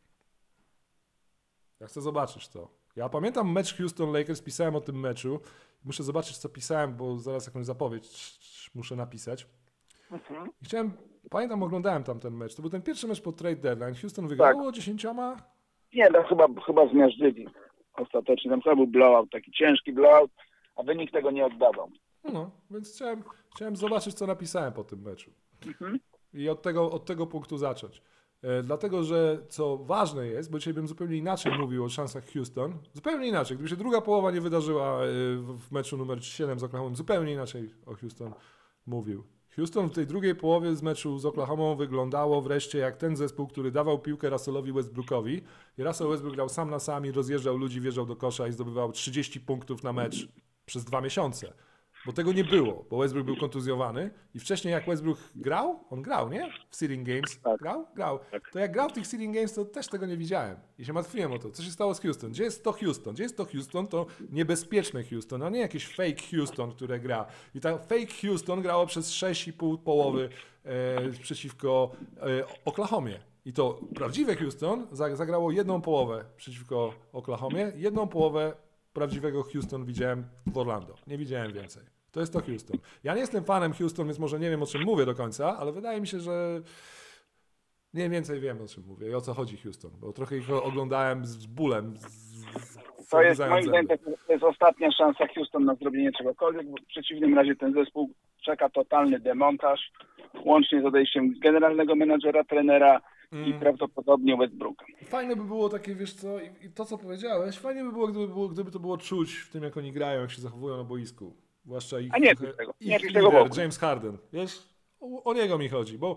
Ja chcę zobaczyć to. Ja pamiętam mecz Houston Lakers, pisałem o tym meczu. Muszę zobaczyć, co pisałem, bo zaraz jakąś zapowiedź muszę napisać. Mhm. I chciałem, pamiętam, oglądałem tam ten mecz. To był ten pierwszy mecz po trade deadline. Houston wygrało Tak. dziesięcioma. Nie, no chyba, chyba zmiażdżyli ostatecznie. Tam chyba był blowout, taki ciężki blowout, a wynik tego nie oddawał. No, więc chciałem, chciałem zobaczyć, co napisałem po tym meczu. Mhm. I od tego, od tego punktu zacząć. E, dlatego, że co ważne jest, bo dzisiaj bym zupełnie inaczej mówił o szansach Houston, zupełnie inaczej. Gdyby się druga połowa nie wydarzyła e, w, w meczu numer siedem z Oklahoma, zupełnie inaczej o Houston mówił. Houston w tej drugiej połowie z meczu z Oklahomą wyglądało wreszcie jak ten zespół, który dawał piłkę Russellowi Westbrookowi i Russell Westbrook grał sam na sam i rozjeżdżał ludzi, wjeżdżał do kosza i zdobywał trzydzieści punktów na mecz przez dwa miesiące. Bo tego nie było, bo Westbrook był kontuzjowany i wcześniej jak Westbrook grał, on grał, nie? W Seeding Games. Tak. Grał? Grał. Tak. To jak grał w tych Seeding Games, to też tego nie widziałem. I się martwiłem o to. Co się stało z Houston? Gdzie jest to Houston? Gdzie jest to Houston? To niebezpieczne Houston, a nie jakieś fake Houston, które gra. I ta fake Houston grało przez sześć i pół połowy e, przeciwko e, Oklahomie. I to prawdziwe Houston za- zagrało jedną połowę przeciwko Oklahomie, jedną połowę prawdziwego Houston widziałem w Orlando. Nie widziałem więcej. To jest to Houston. Ja nie jestem fanem Houston, więc może nie wiem, o czym mówię do końca, ale wydaje mi się, że mniej więcej wiem, o czym mówię i o co chodzi Houston, bo trochę ich oglądałem z bólem. Z, z, To jest zagryzając moim zdaniem zęby. to jest ostatnia szansa Houston na zrobienie czegokolwiek, bo w przeciwnym razie ten zespół czeka totalny demontaż, łącznie z odejściem generalnego menadżera, trenera i Mm. prawdopodobnie Westbrooka. Fajne by było takie, wiesz co, i, i to co powiedziałeś, fajnie by było gdyby, było, gdyby to było czuć w tym, jak oni grają, jak się zachowują na boisku. Zwłaszcza ich, A nie ich, czuć tego, ich nie czuć tego w lider, ogóle. James Harden. Wiesz, o, o niego mi chodzi, bo,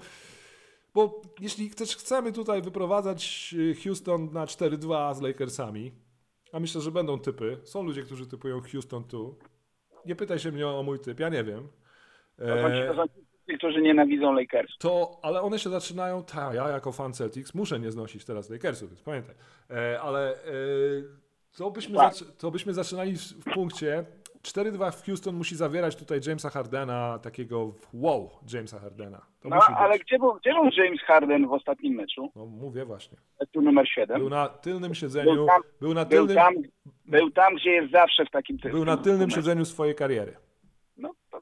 bo jeśli chcesz, chcemy tutaj wyprowadzać y, Houston na cztery dwa z Lakersami, a myślę, że będą typy, są ludzie, którzy typują Houston tu. Nie pytaj się mnie o mój typ, ja nie wiem. To są ci, E, to są ci, którzy nienawidzą Lakers. to, ale one się zaczynają, ta, ja jako fan Celtics muszę nie znosić teraz Lakersów, więc pamiętaj. E, ale e, to, byśmy Tak. zac- to byśmy zaczynali w, w punkcie cztery dwa w Houston musi zawierać tutaj Jamesa Hardena, takiego wow Jamesa Hardena. To No musi ale być. gdzie był, gdzie był James Harden w ostatnim meczu? No mówię właśnie. Meczu numer siedem. Był na tylnym siedzeniu, Był tam, był na był tylnym, tam, był tam, gdzie jest zawsze w takim typie. był na tylnym siedzeniu swojej kariery. No to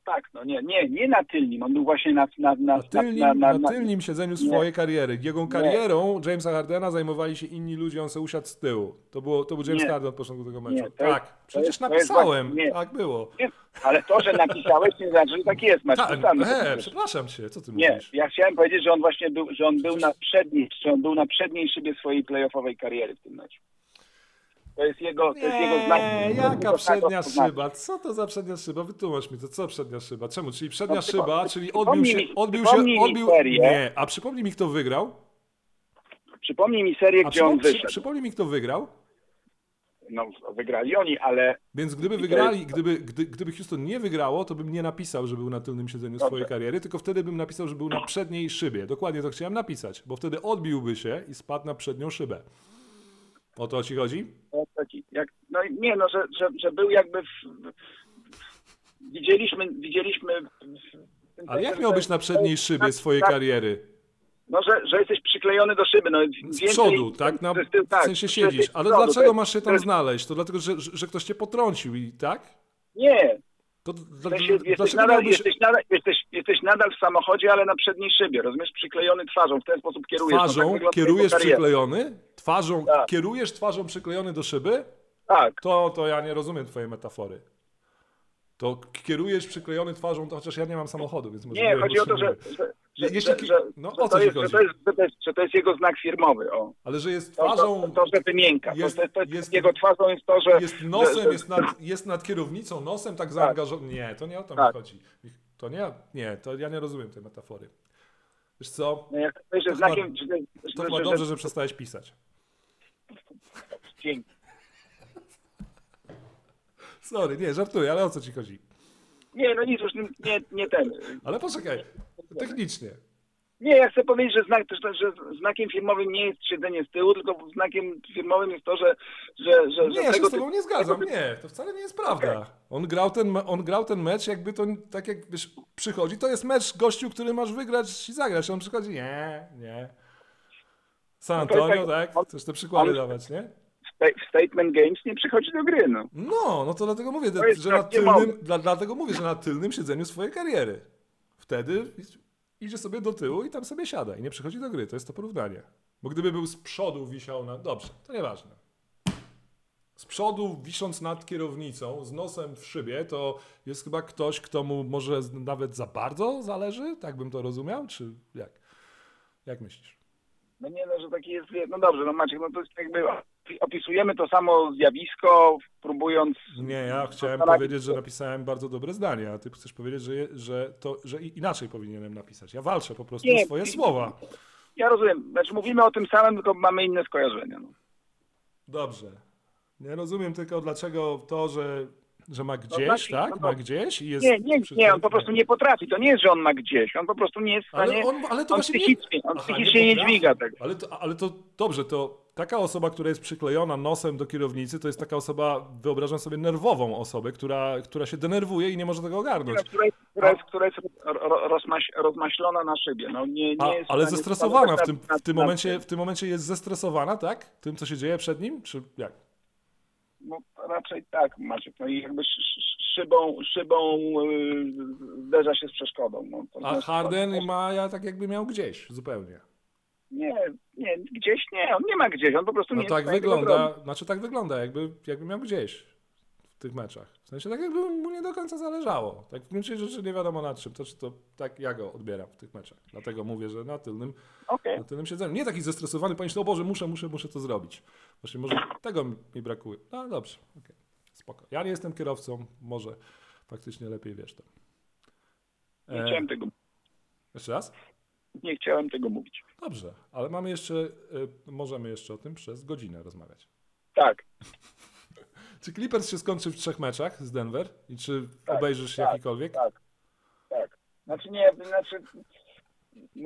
tak, no nie, nie, nie na tylnym, on był właśnie na... Na, na, Na tylnim, na, na, na na, tylnim siedzeniu nie. swojej kariery. Jego karierą Jamesa Hardena zajmowali się inni ludzie, on sobie usiadł z tyłu. To, było, to był James Nie. Harden od początku tego meczu. Nie, to tak, jest- przecież to jest- to jest napisałem. właśnie- nie. Tak było. nie, ale to, że napisałeś, nie znaczy, że tak jest. Masz Tak, pisane. e, przepraszam cię, co ty Nie, mówisz? ja chciałem powiedzieć, że on właśnie był, że on był na przedniej, że on był na przedniej szybie swojej playoffowej kariery w tym meczu. To jest jego, to jest jego znak. Nie, to jest jaka jego znak przednia rozpoznania. szyba? Co to za przednia szyba? Wytłumacz mi to, co przednia szyba? Czemu? Czyli przednia No, szyba, przypom- czyli odbił się, przypomnij mi- odbił się, przypomnij mi odbił... serię. Nie, a przypomnij mi, kto wygrał? Przypomnij mi serię, A gdzie on przypom- przy, wyszedł. przypomnij mi, kto wygrał? No, wygrali oni, ale Więc gdyby I to wygrali, jest- gdyby, gdy, gdyby Houston nie wygrało, to bym nie napisał, że był na tylnym siedzeniu Dobrze. swojej kariery, tylko wtedy bym napisał, że był na przedniej szybie. Dokładnie to chciałem napisać, bo wtedy odbiłby się i spadł na przednią szybę. O to ci chodzi? to taki, jak, no nie, no, że, że, że był jakby w, widzieliśmy, widzieliśmy w tym Ale jak sensie, miał że- być na przedniej szybie tak, swojej tak, kariery? No, że, że jesteś przyklejony do szyby. No, Z więcej- przodu, tak? Na, że ty- w tak, sensie że siedzisz. ty- Ale z przodu, dlaczego to- masz się to tam jest- znaleźć? To dlatego, że, że, że ktoś cię potrącił i tak? Nie, To, w dla, sensie jesteś dlaczego nadal, miałbyś jesteś, nadal, jesteś, jesteś nadal w samochodzie, ale na przedniej szybie, rozumiesz? Przyklejony twarzą, w ten sposób kierujesz. No, tak twarzą wygląda kierujesz jego kariera. przyklejony? Twarzą, Tak. kierujesz twarzą przyklejony do szyby? Tak, To, to ja nie rozumiem twojej metafory. To kierujesz przyklejony twarzą, to chociaż ja nie mam samochodu, więc może nie, chodzi o to, że, potrzebuję. że, że, Jeśli że, ki- że, no, że o co to ci jest, chodzi? że, to jest, że, to jest, że to jest jego znak firmowy. O. Ale że jest To, to, twarzą, to, że wymienka. jest- to, to, to jest- jego twarzą jest to, że... jest nosem, że, jest nad, jest nad kierownicą, nosem tak zaangażowany. Nie, to nie o to mi Tak. chodzi. To nie, nie, to ja nie rozumiem tej metafory. Wiesz co, No jak to, że To znakiem... chyba- że, że, to chyba że, dobrze, że przestałeś pisać. Dzięki. Sorry, nie, żartuję, ale o co ci chodzi? Nie, no nic, już nie, nie ten. Ale poczekaj, technicznie. Nie, ja chcę powiedzieć, że, znak, że, że znakiem firmowym nie jest siedzenie z tyłu, tylko znakiem firmowym jest to, że... że, że Nie, że ja się tego z tobą nie zgadzam, nie, to wcale nie jest prawda. On grał ten, me- on grał ten mecz, jakby to, tak jak wiesz, przychodzi, to jest mecz gościu, który masz wygrać i zagrać, on przychodzi, nie, nie. San No to jest Antonio, tak- tak? Chcesz te przykłady on- dawać, nie? w Statement Games nie przychodzi do gry, no. No, no to dlatego mówię, To jest że na tak nie tylnym, dla, dlatego mówię, że na tylnym siedzeniu swojej kariery. Wtedy idzie sobie do tyłu i tam sobie siada i nie przychodzi do gry, to jest to porównanie. Bo gdyby był z przodu wisiał na... Dobrze, to nieważne. Z przodu wisząc nad kierownicą, z nosem w szybie, to jest chyba ktoś, kto mu może z- nawet za bardzo zależy? Tak bym to rozumiał? Czy jak? Jak myślisz? No nie, no, że taki jest, no dobrze, no Maciek, no to jest jakby opisujemy to samo zjawisko, próbując... Nie, ja chciałem zastanawiać- powiedzieć, że napisałem bardzo dobre zdanie, a ty chcesz powiedzieć, że, je, że, to, że i- inaczej powinienem napisać. Ja walczę po prostu Nie, o swoje słowa. Ja rozumiem, znaczy mówimy o tym samym, tylko mamy inne skojarzenia. No. Dobrze. Nie rozumiem tylko dlaczego to, że, że ma gdzieś, znaczy, tak? no to- Ma gdzieś i jest... Nie, nie, nie, on po prostu nie potrafi, to nie jest, że on ma gdzieś, on po prostu nie jest w Ale stanie, on, ale to on właśnie psychicznie, on Aha, psychicznie nie, potrafi. dźwiga tego. Ale to, ale to dobrze, to taka osoba, która jest przyklejona nosem do kierownicy, to jest taka osoba, wyobrażam sobie, nerwową osobę, która, która się denerwuje i nie może tego ogarnąć. Która jest, która jest, która jest ro- rozmaś, rozmaślona na szybie. No, nie, A, nie jest w ale stanie zestresowana w tym, na- w, tym na- momencie, w tym momencie jest zestresowana, tak? Tym, co się dzieje przed nim? Czy jak? No, raczej tak, Maciek. No i jakby sz, sz, szybą, szybą yy, zderza się z przeszkodą. No, to A znaczy, Harden to- ma ja tak jakby miał gdzieś zupełnie. Nie, nie, gdzieś nie, on nie ma gdzieś, on po prostu No nie jest tak w stanie tego wygląda, zrobić. znaczy tak wygląda, jakby, jakby miał gdzieś w tych meczach. W sensie tak jakby mu nie do końca zależało. Tak w gruncie rzeczy nie wiadomo na czym, to czy to tak ja go odbieram w tych meczach. Dlatego mówię, że na tylnym, Okej. na tylnym siedzeniu. Nie taki zestresowany, pomyślę, o Boże, muszę, muszę, muszę to zrobić. Właśnie może tego mi mi brakuje. No dobrze, okej, spoko. Ja nie jestem kierowcą, może faktycznie lepiej wiesz to. Nie E, chciałem tego, jeszcze raz? nie chciałem tego mówić. Dobrze, ale mamy jeszcze, y, możemy jeszcze o tym przez godzinę rozmawiać. Tak, Czy Clippers się skończy w trzech meczach z Denver? I czy Tak, obejrzysz tak, jakikolwiek? tak, tak. Znaczy nie, znaczy no,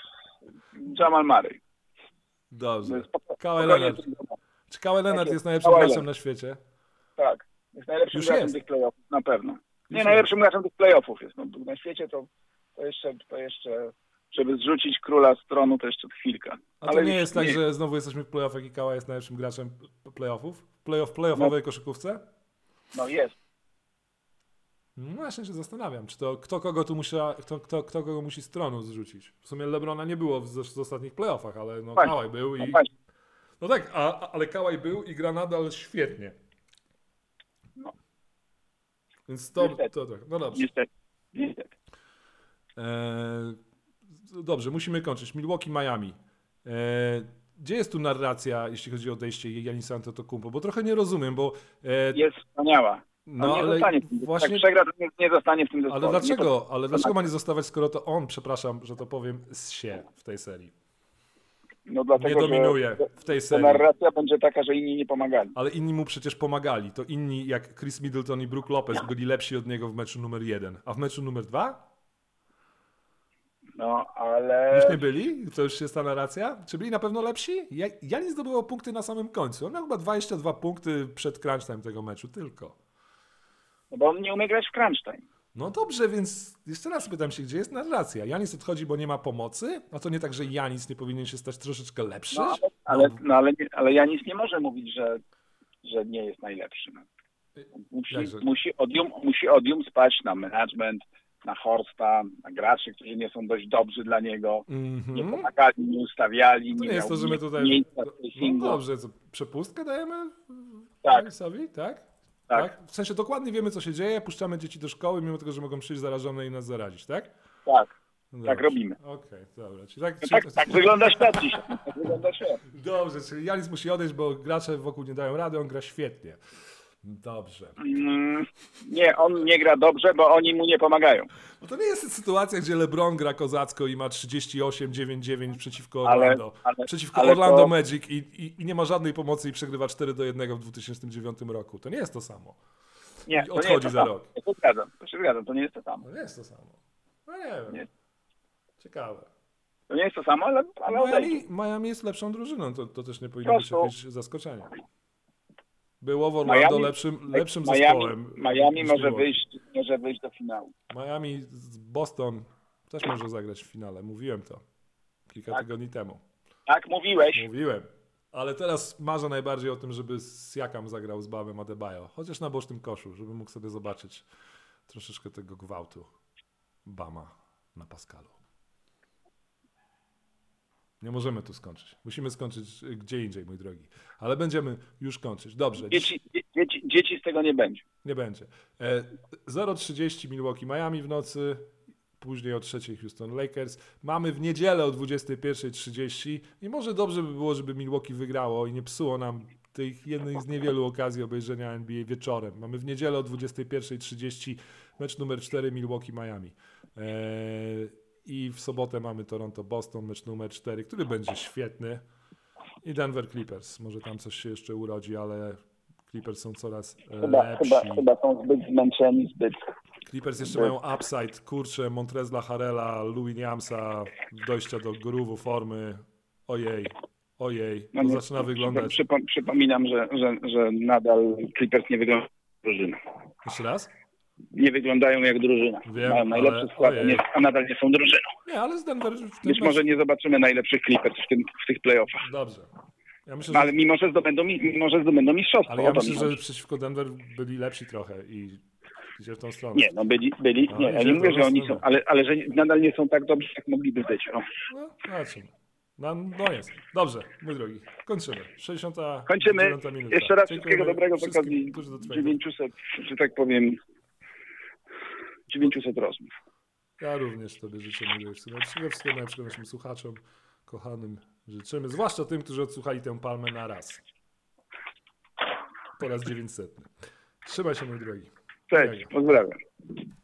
Jamal Murray. Dobrze. No, spoko- Kawhi spokojnie Leonard. to wygląda. Czy Kawhi Leonard jest. jest najlepszym Kawhi graczem Leonard. na świecie? Tak, jest najlepszym Już graczem jest. tych playoffów, na pewno. Nie, jest. najlepszym graczem tych playoffów jest. No, na świecie to, to jeszcze, to jeszcze, żeby zrzucić króla z tronu, to jeszcze chwilka. A to Ale nie już jest tak, że znowu jesteśmy w playoffach i Kawhi jest najlepszym graczem p- playoffów? Playoff, playoffowej koszykówce? No jest. No właśnie się zastanawiam, czy to kto kogo tu musi, kto, kto, kto kogo musi z tronu zrzucić. W sumie LeBrona nie było w, z, w ostatnich playoffach, ale no Właśnie. Kawhi był No i... właśnie. No tak, a, a- ale Kawhi był i gra nadal świetnie. No. Więc to, Niestety. to tak, no dobrze. Niestety. Niestety. Eee, dobrze, musimy kończyć. Milwaukee, Miami. Eee, gdzie jest tu narracja, jeśli chodzi o odejście Giannisa Antetokounmpo? Bo trochę nie rozumiem, bo... E, Jest wspaniała. no No, nie ale zostanie w tym, właśnie... Jak przegra, to nie, nie zostanie w tym zespole. Ale Nie dlaczego? to- Ale dlaczego ma nie zostawać, skoro to on, przepraszam, że to powiem, się w tej serii? No dlatego, Nie dominuje że, w tej że serii. narracja będzie taka, że inni nie pomagali. Ale inni mu przecież pomagali. To inni, jak Chris Middleton i Brook Lopez, byli lepsi od niego w meczu numer jeden. A w meczu numer dwa? No, ale... Już nie byli? To już jest ta narracja? Czy byli na pewno lepsi? Ja- Janis zdobywał punkty na samym końcu. On miał chyba dwadzieścia dwa punkty przed crunch time tego meczu, tylko. No bo on nie umie grać w crunch time. No dobrze, więc jeszcze raz pytam się, gdzie jest narracja? Janis odchodzi, bo nie ma pomocy? A to nie tak, że Janis nie powinien się stać troszeczkę lepszy? No, ale, ale, no, ale, nie- ale Janis nie może mówić, że, że nie jest najlepszy. No. Musi, Jakże? musi, odium, musi odium spać na management, na Horsta, na graczy, którzy nie są dość dobrzy dla niego. Mhm. Nie pomagali, nie ustawiali, To nie nie jest to, miał że my tutaj... miejsca w No pressingu. dobrze, co, przepustkę dajemy Tak. Janisowi, tak? Tak. W sensie dokładnie wiemy, co się dzieje, puszczamy dzieci do szkoły, mimo tego, że mogą przyjść zarażone i nas zarazić, tak? Tak, No tak dobrze. robimy. Okej, dobra. Czyli tak, No czyli... tak, tak wygląda świat dzisiaj. Tak wygląda świat. Dobrze, czyli Janis musi odejść, bo gracze wokół nie dają rady, on gra świetnie. Dobrze. Mm, nie, on nie gra dobrze, bo oni mu nie pomagają. No to nie jest sytuacja, gdzie LeBron gra kozacko i ma trzydzieści osiem dziewięć dziewięć przeciwko Ale- Orlando. ale- przeciwko ale Orlando to- Magic i, i, i nie ma żadnej pomocy i przegrywa cztery do jednego w dwa tysiące dziewiątym roku. To nie jest to samo. Nie, I to nie odchodzi jest to za samo. rok. Ja to zgadzam, to się zgadzam, to nie jest to samo. To nie jest to samo. No nie wiem. Nie. Ciekawe. To nie jest to samo, ale, ale odejdzie. Miami, Miami jest lepszą drużyną, to, to też nie powinno Po być prostu- jakieś zaskoczenie. Było w Orlando Miami- lepszym, lepszym Miami, zespołem. Miami niż może Milwaukee. wyjść, może wyjść do finału. Miami z Boston też może zagrać w finale. Mówiłem to kilka Tak. tygodni temu. Tak mówiłeś. Mówiłem. Ale teraz marzę najbardziej o tym, żeby Siakam zagrał z Bamem Adebayo. Chociaż na bocznym koszu, żeby mógł sobie zobaczyć troszeczkę tego gwałtu Bama na Pascalu. Nie możemy tu skończyć. Musimy skończyć gdzie indziej, mój drogi. Ale będziemy już kończyć. Dobrze. Dzieci, dzieci, dzieci z tego nie będzie. Nie będzie. E, zero trzydzieści Milwaukee Miami w nocy, później o trzeciej Houston Lakers. Mamy w niedzielę o dwudziestej pierwszej trzydzieści i może dobrze by było, żeby Milwaukee wygrało i nie psuło nam tej jednej z niewielu okazji obejrzenia N B A wieczorem. Mamy w niedzielę o dwudziestej pierwszej trzydzieści mecz numer cztery Milwaukee Miami. E, I w sobotę mamy Toronto Boston, mecz numer cztery, który będzie świetny. I Denver Clippers. Może tam coś się jeszcze urodzi, ale Clippers są coraz Chyba, lepsi. chyba, chyba są zbyt zmęczeni, zbyt... Clippers jeszcze mają upside, kurczę, Montrezla Harrella, Lou Williamsa, dojścia do groove'u, formy. Ojej, ojej, to No nie, zaczyna wyglądać. Przypom- przypominam, że, że, że nadal Clippers nie wyglądają jak drużyna. Jeszcze raz? Nie wyglądają jak drużyna. Wiem, Mają najlepszy ale- skład, a, ojej. nie, a nadal nie są drużyną. Nie, ale z Denver w tym Być może nie zobaczymy najlepszych Clippers w, tym, w tych playoffach. Dobrze. Ja myślę, No, że... ale mimo, że zdobędą, mi- mimo, że zdobędą mistrzostwo. Ale o ja to mi myślę, że chodzi. przeciwko Denver byli lepsi trochę i idzie w tą stronę. Nie, no byli, byli No, nie, ja idzie nie w mówię, drugą że oni stronę. są, ale, ale że nadal nie są tak dobrzy, jak mogliby być. No. No, zobaczymy. No, no jest. Dobrze, mój drogi. Kończymy. sześćdziesiąta Kończymy. dziewiąta minuta. Jeszcze raz Dziękujemy wszystkiego dobrego z wszystkim, okazji którzy dotrwali. dziewięćset, że tak powiem, dziewięćset rozmów. Ja również Tobie życzę najlepszego. Wszystkiego najlepszego naszym słuchaczom, kochanym życzymy. Zwłaszcza tym, którzy odsłuchali tę palmę na raz. Po raz dziewięćsetny. Trzymaj się, mój drogi. Cześć, pozdrawiam.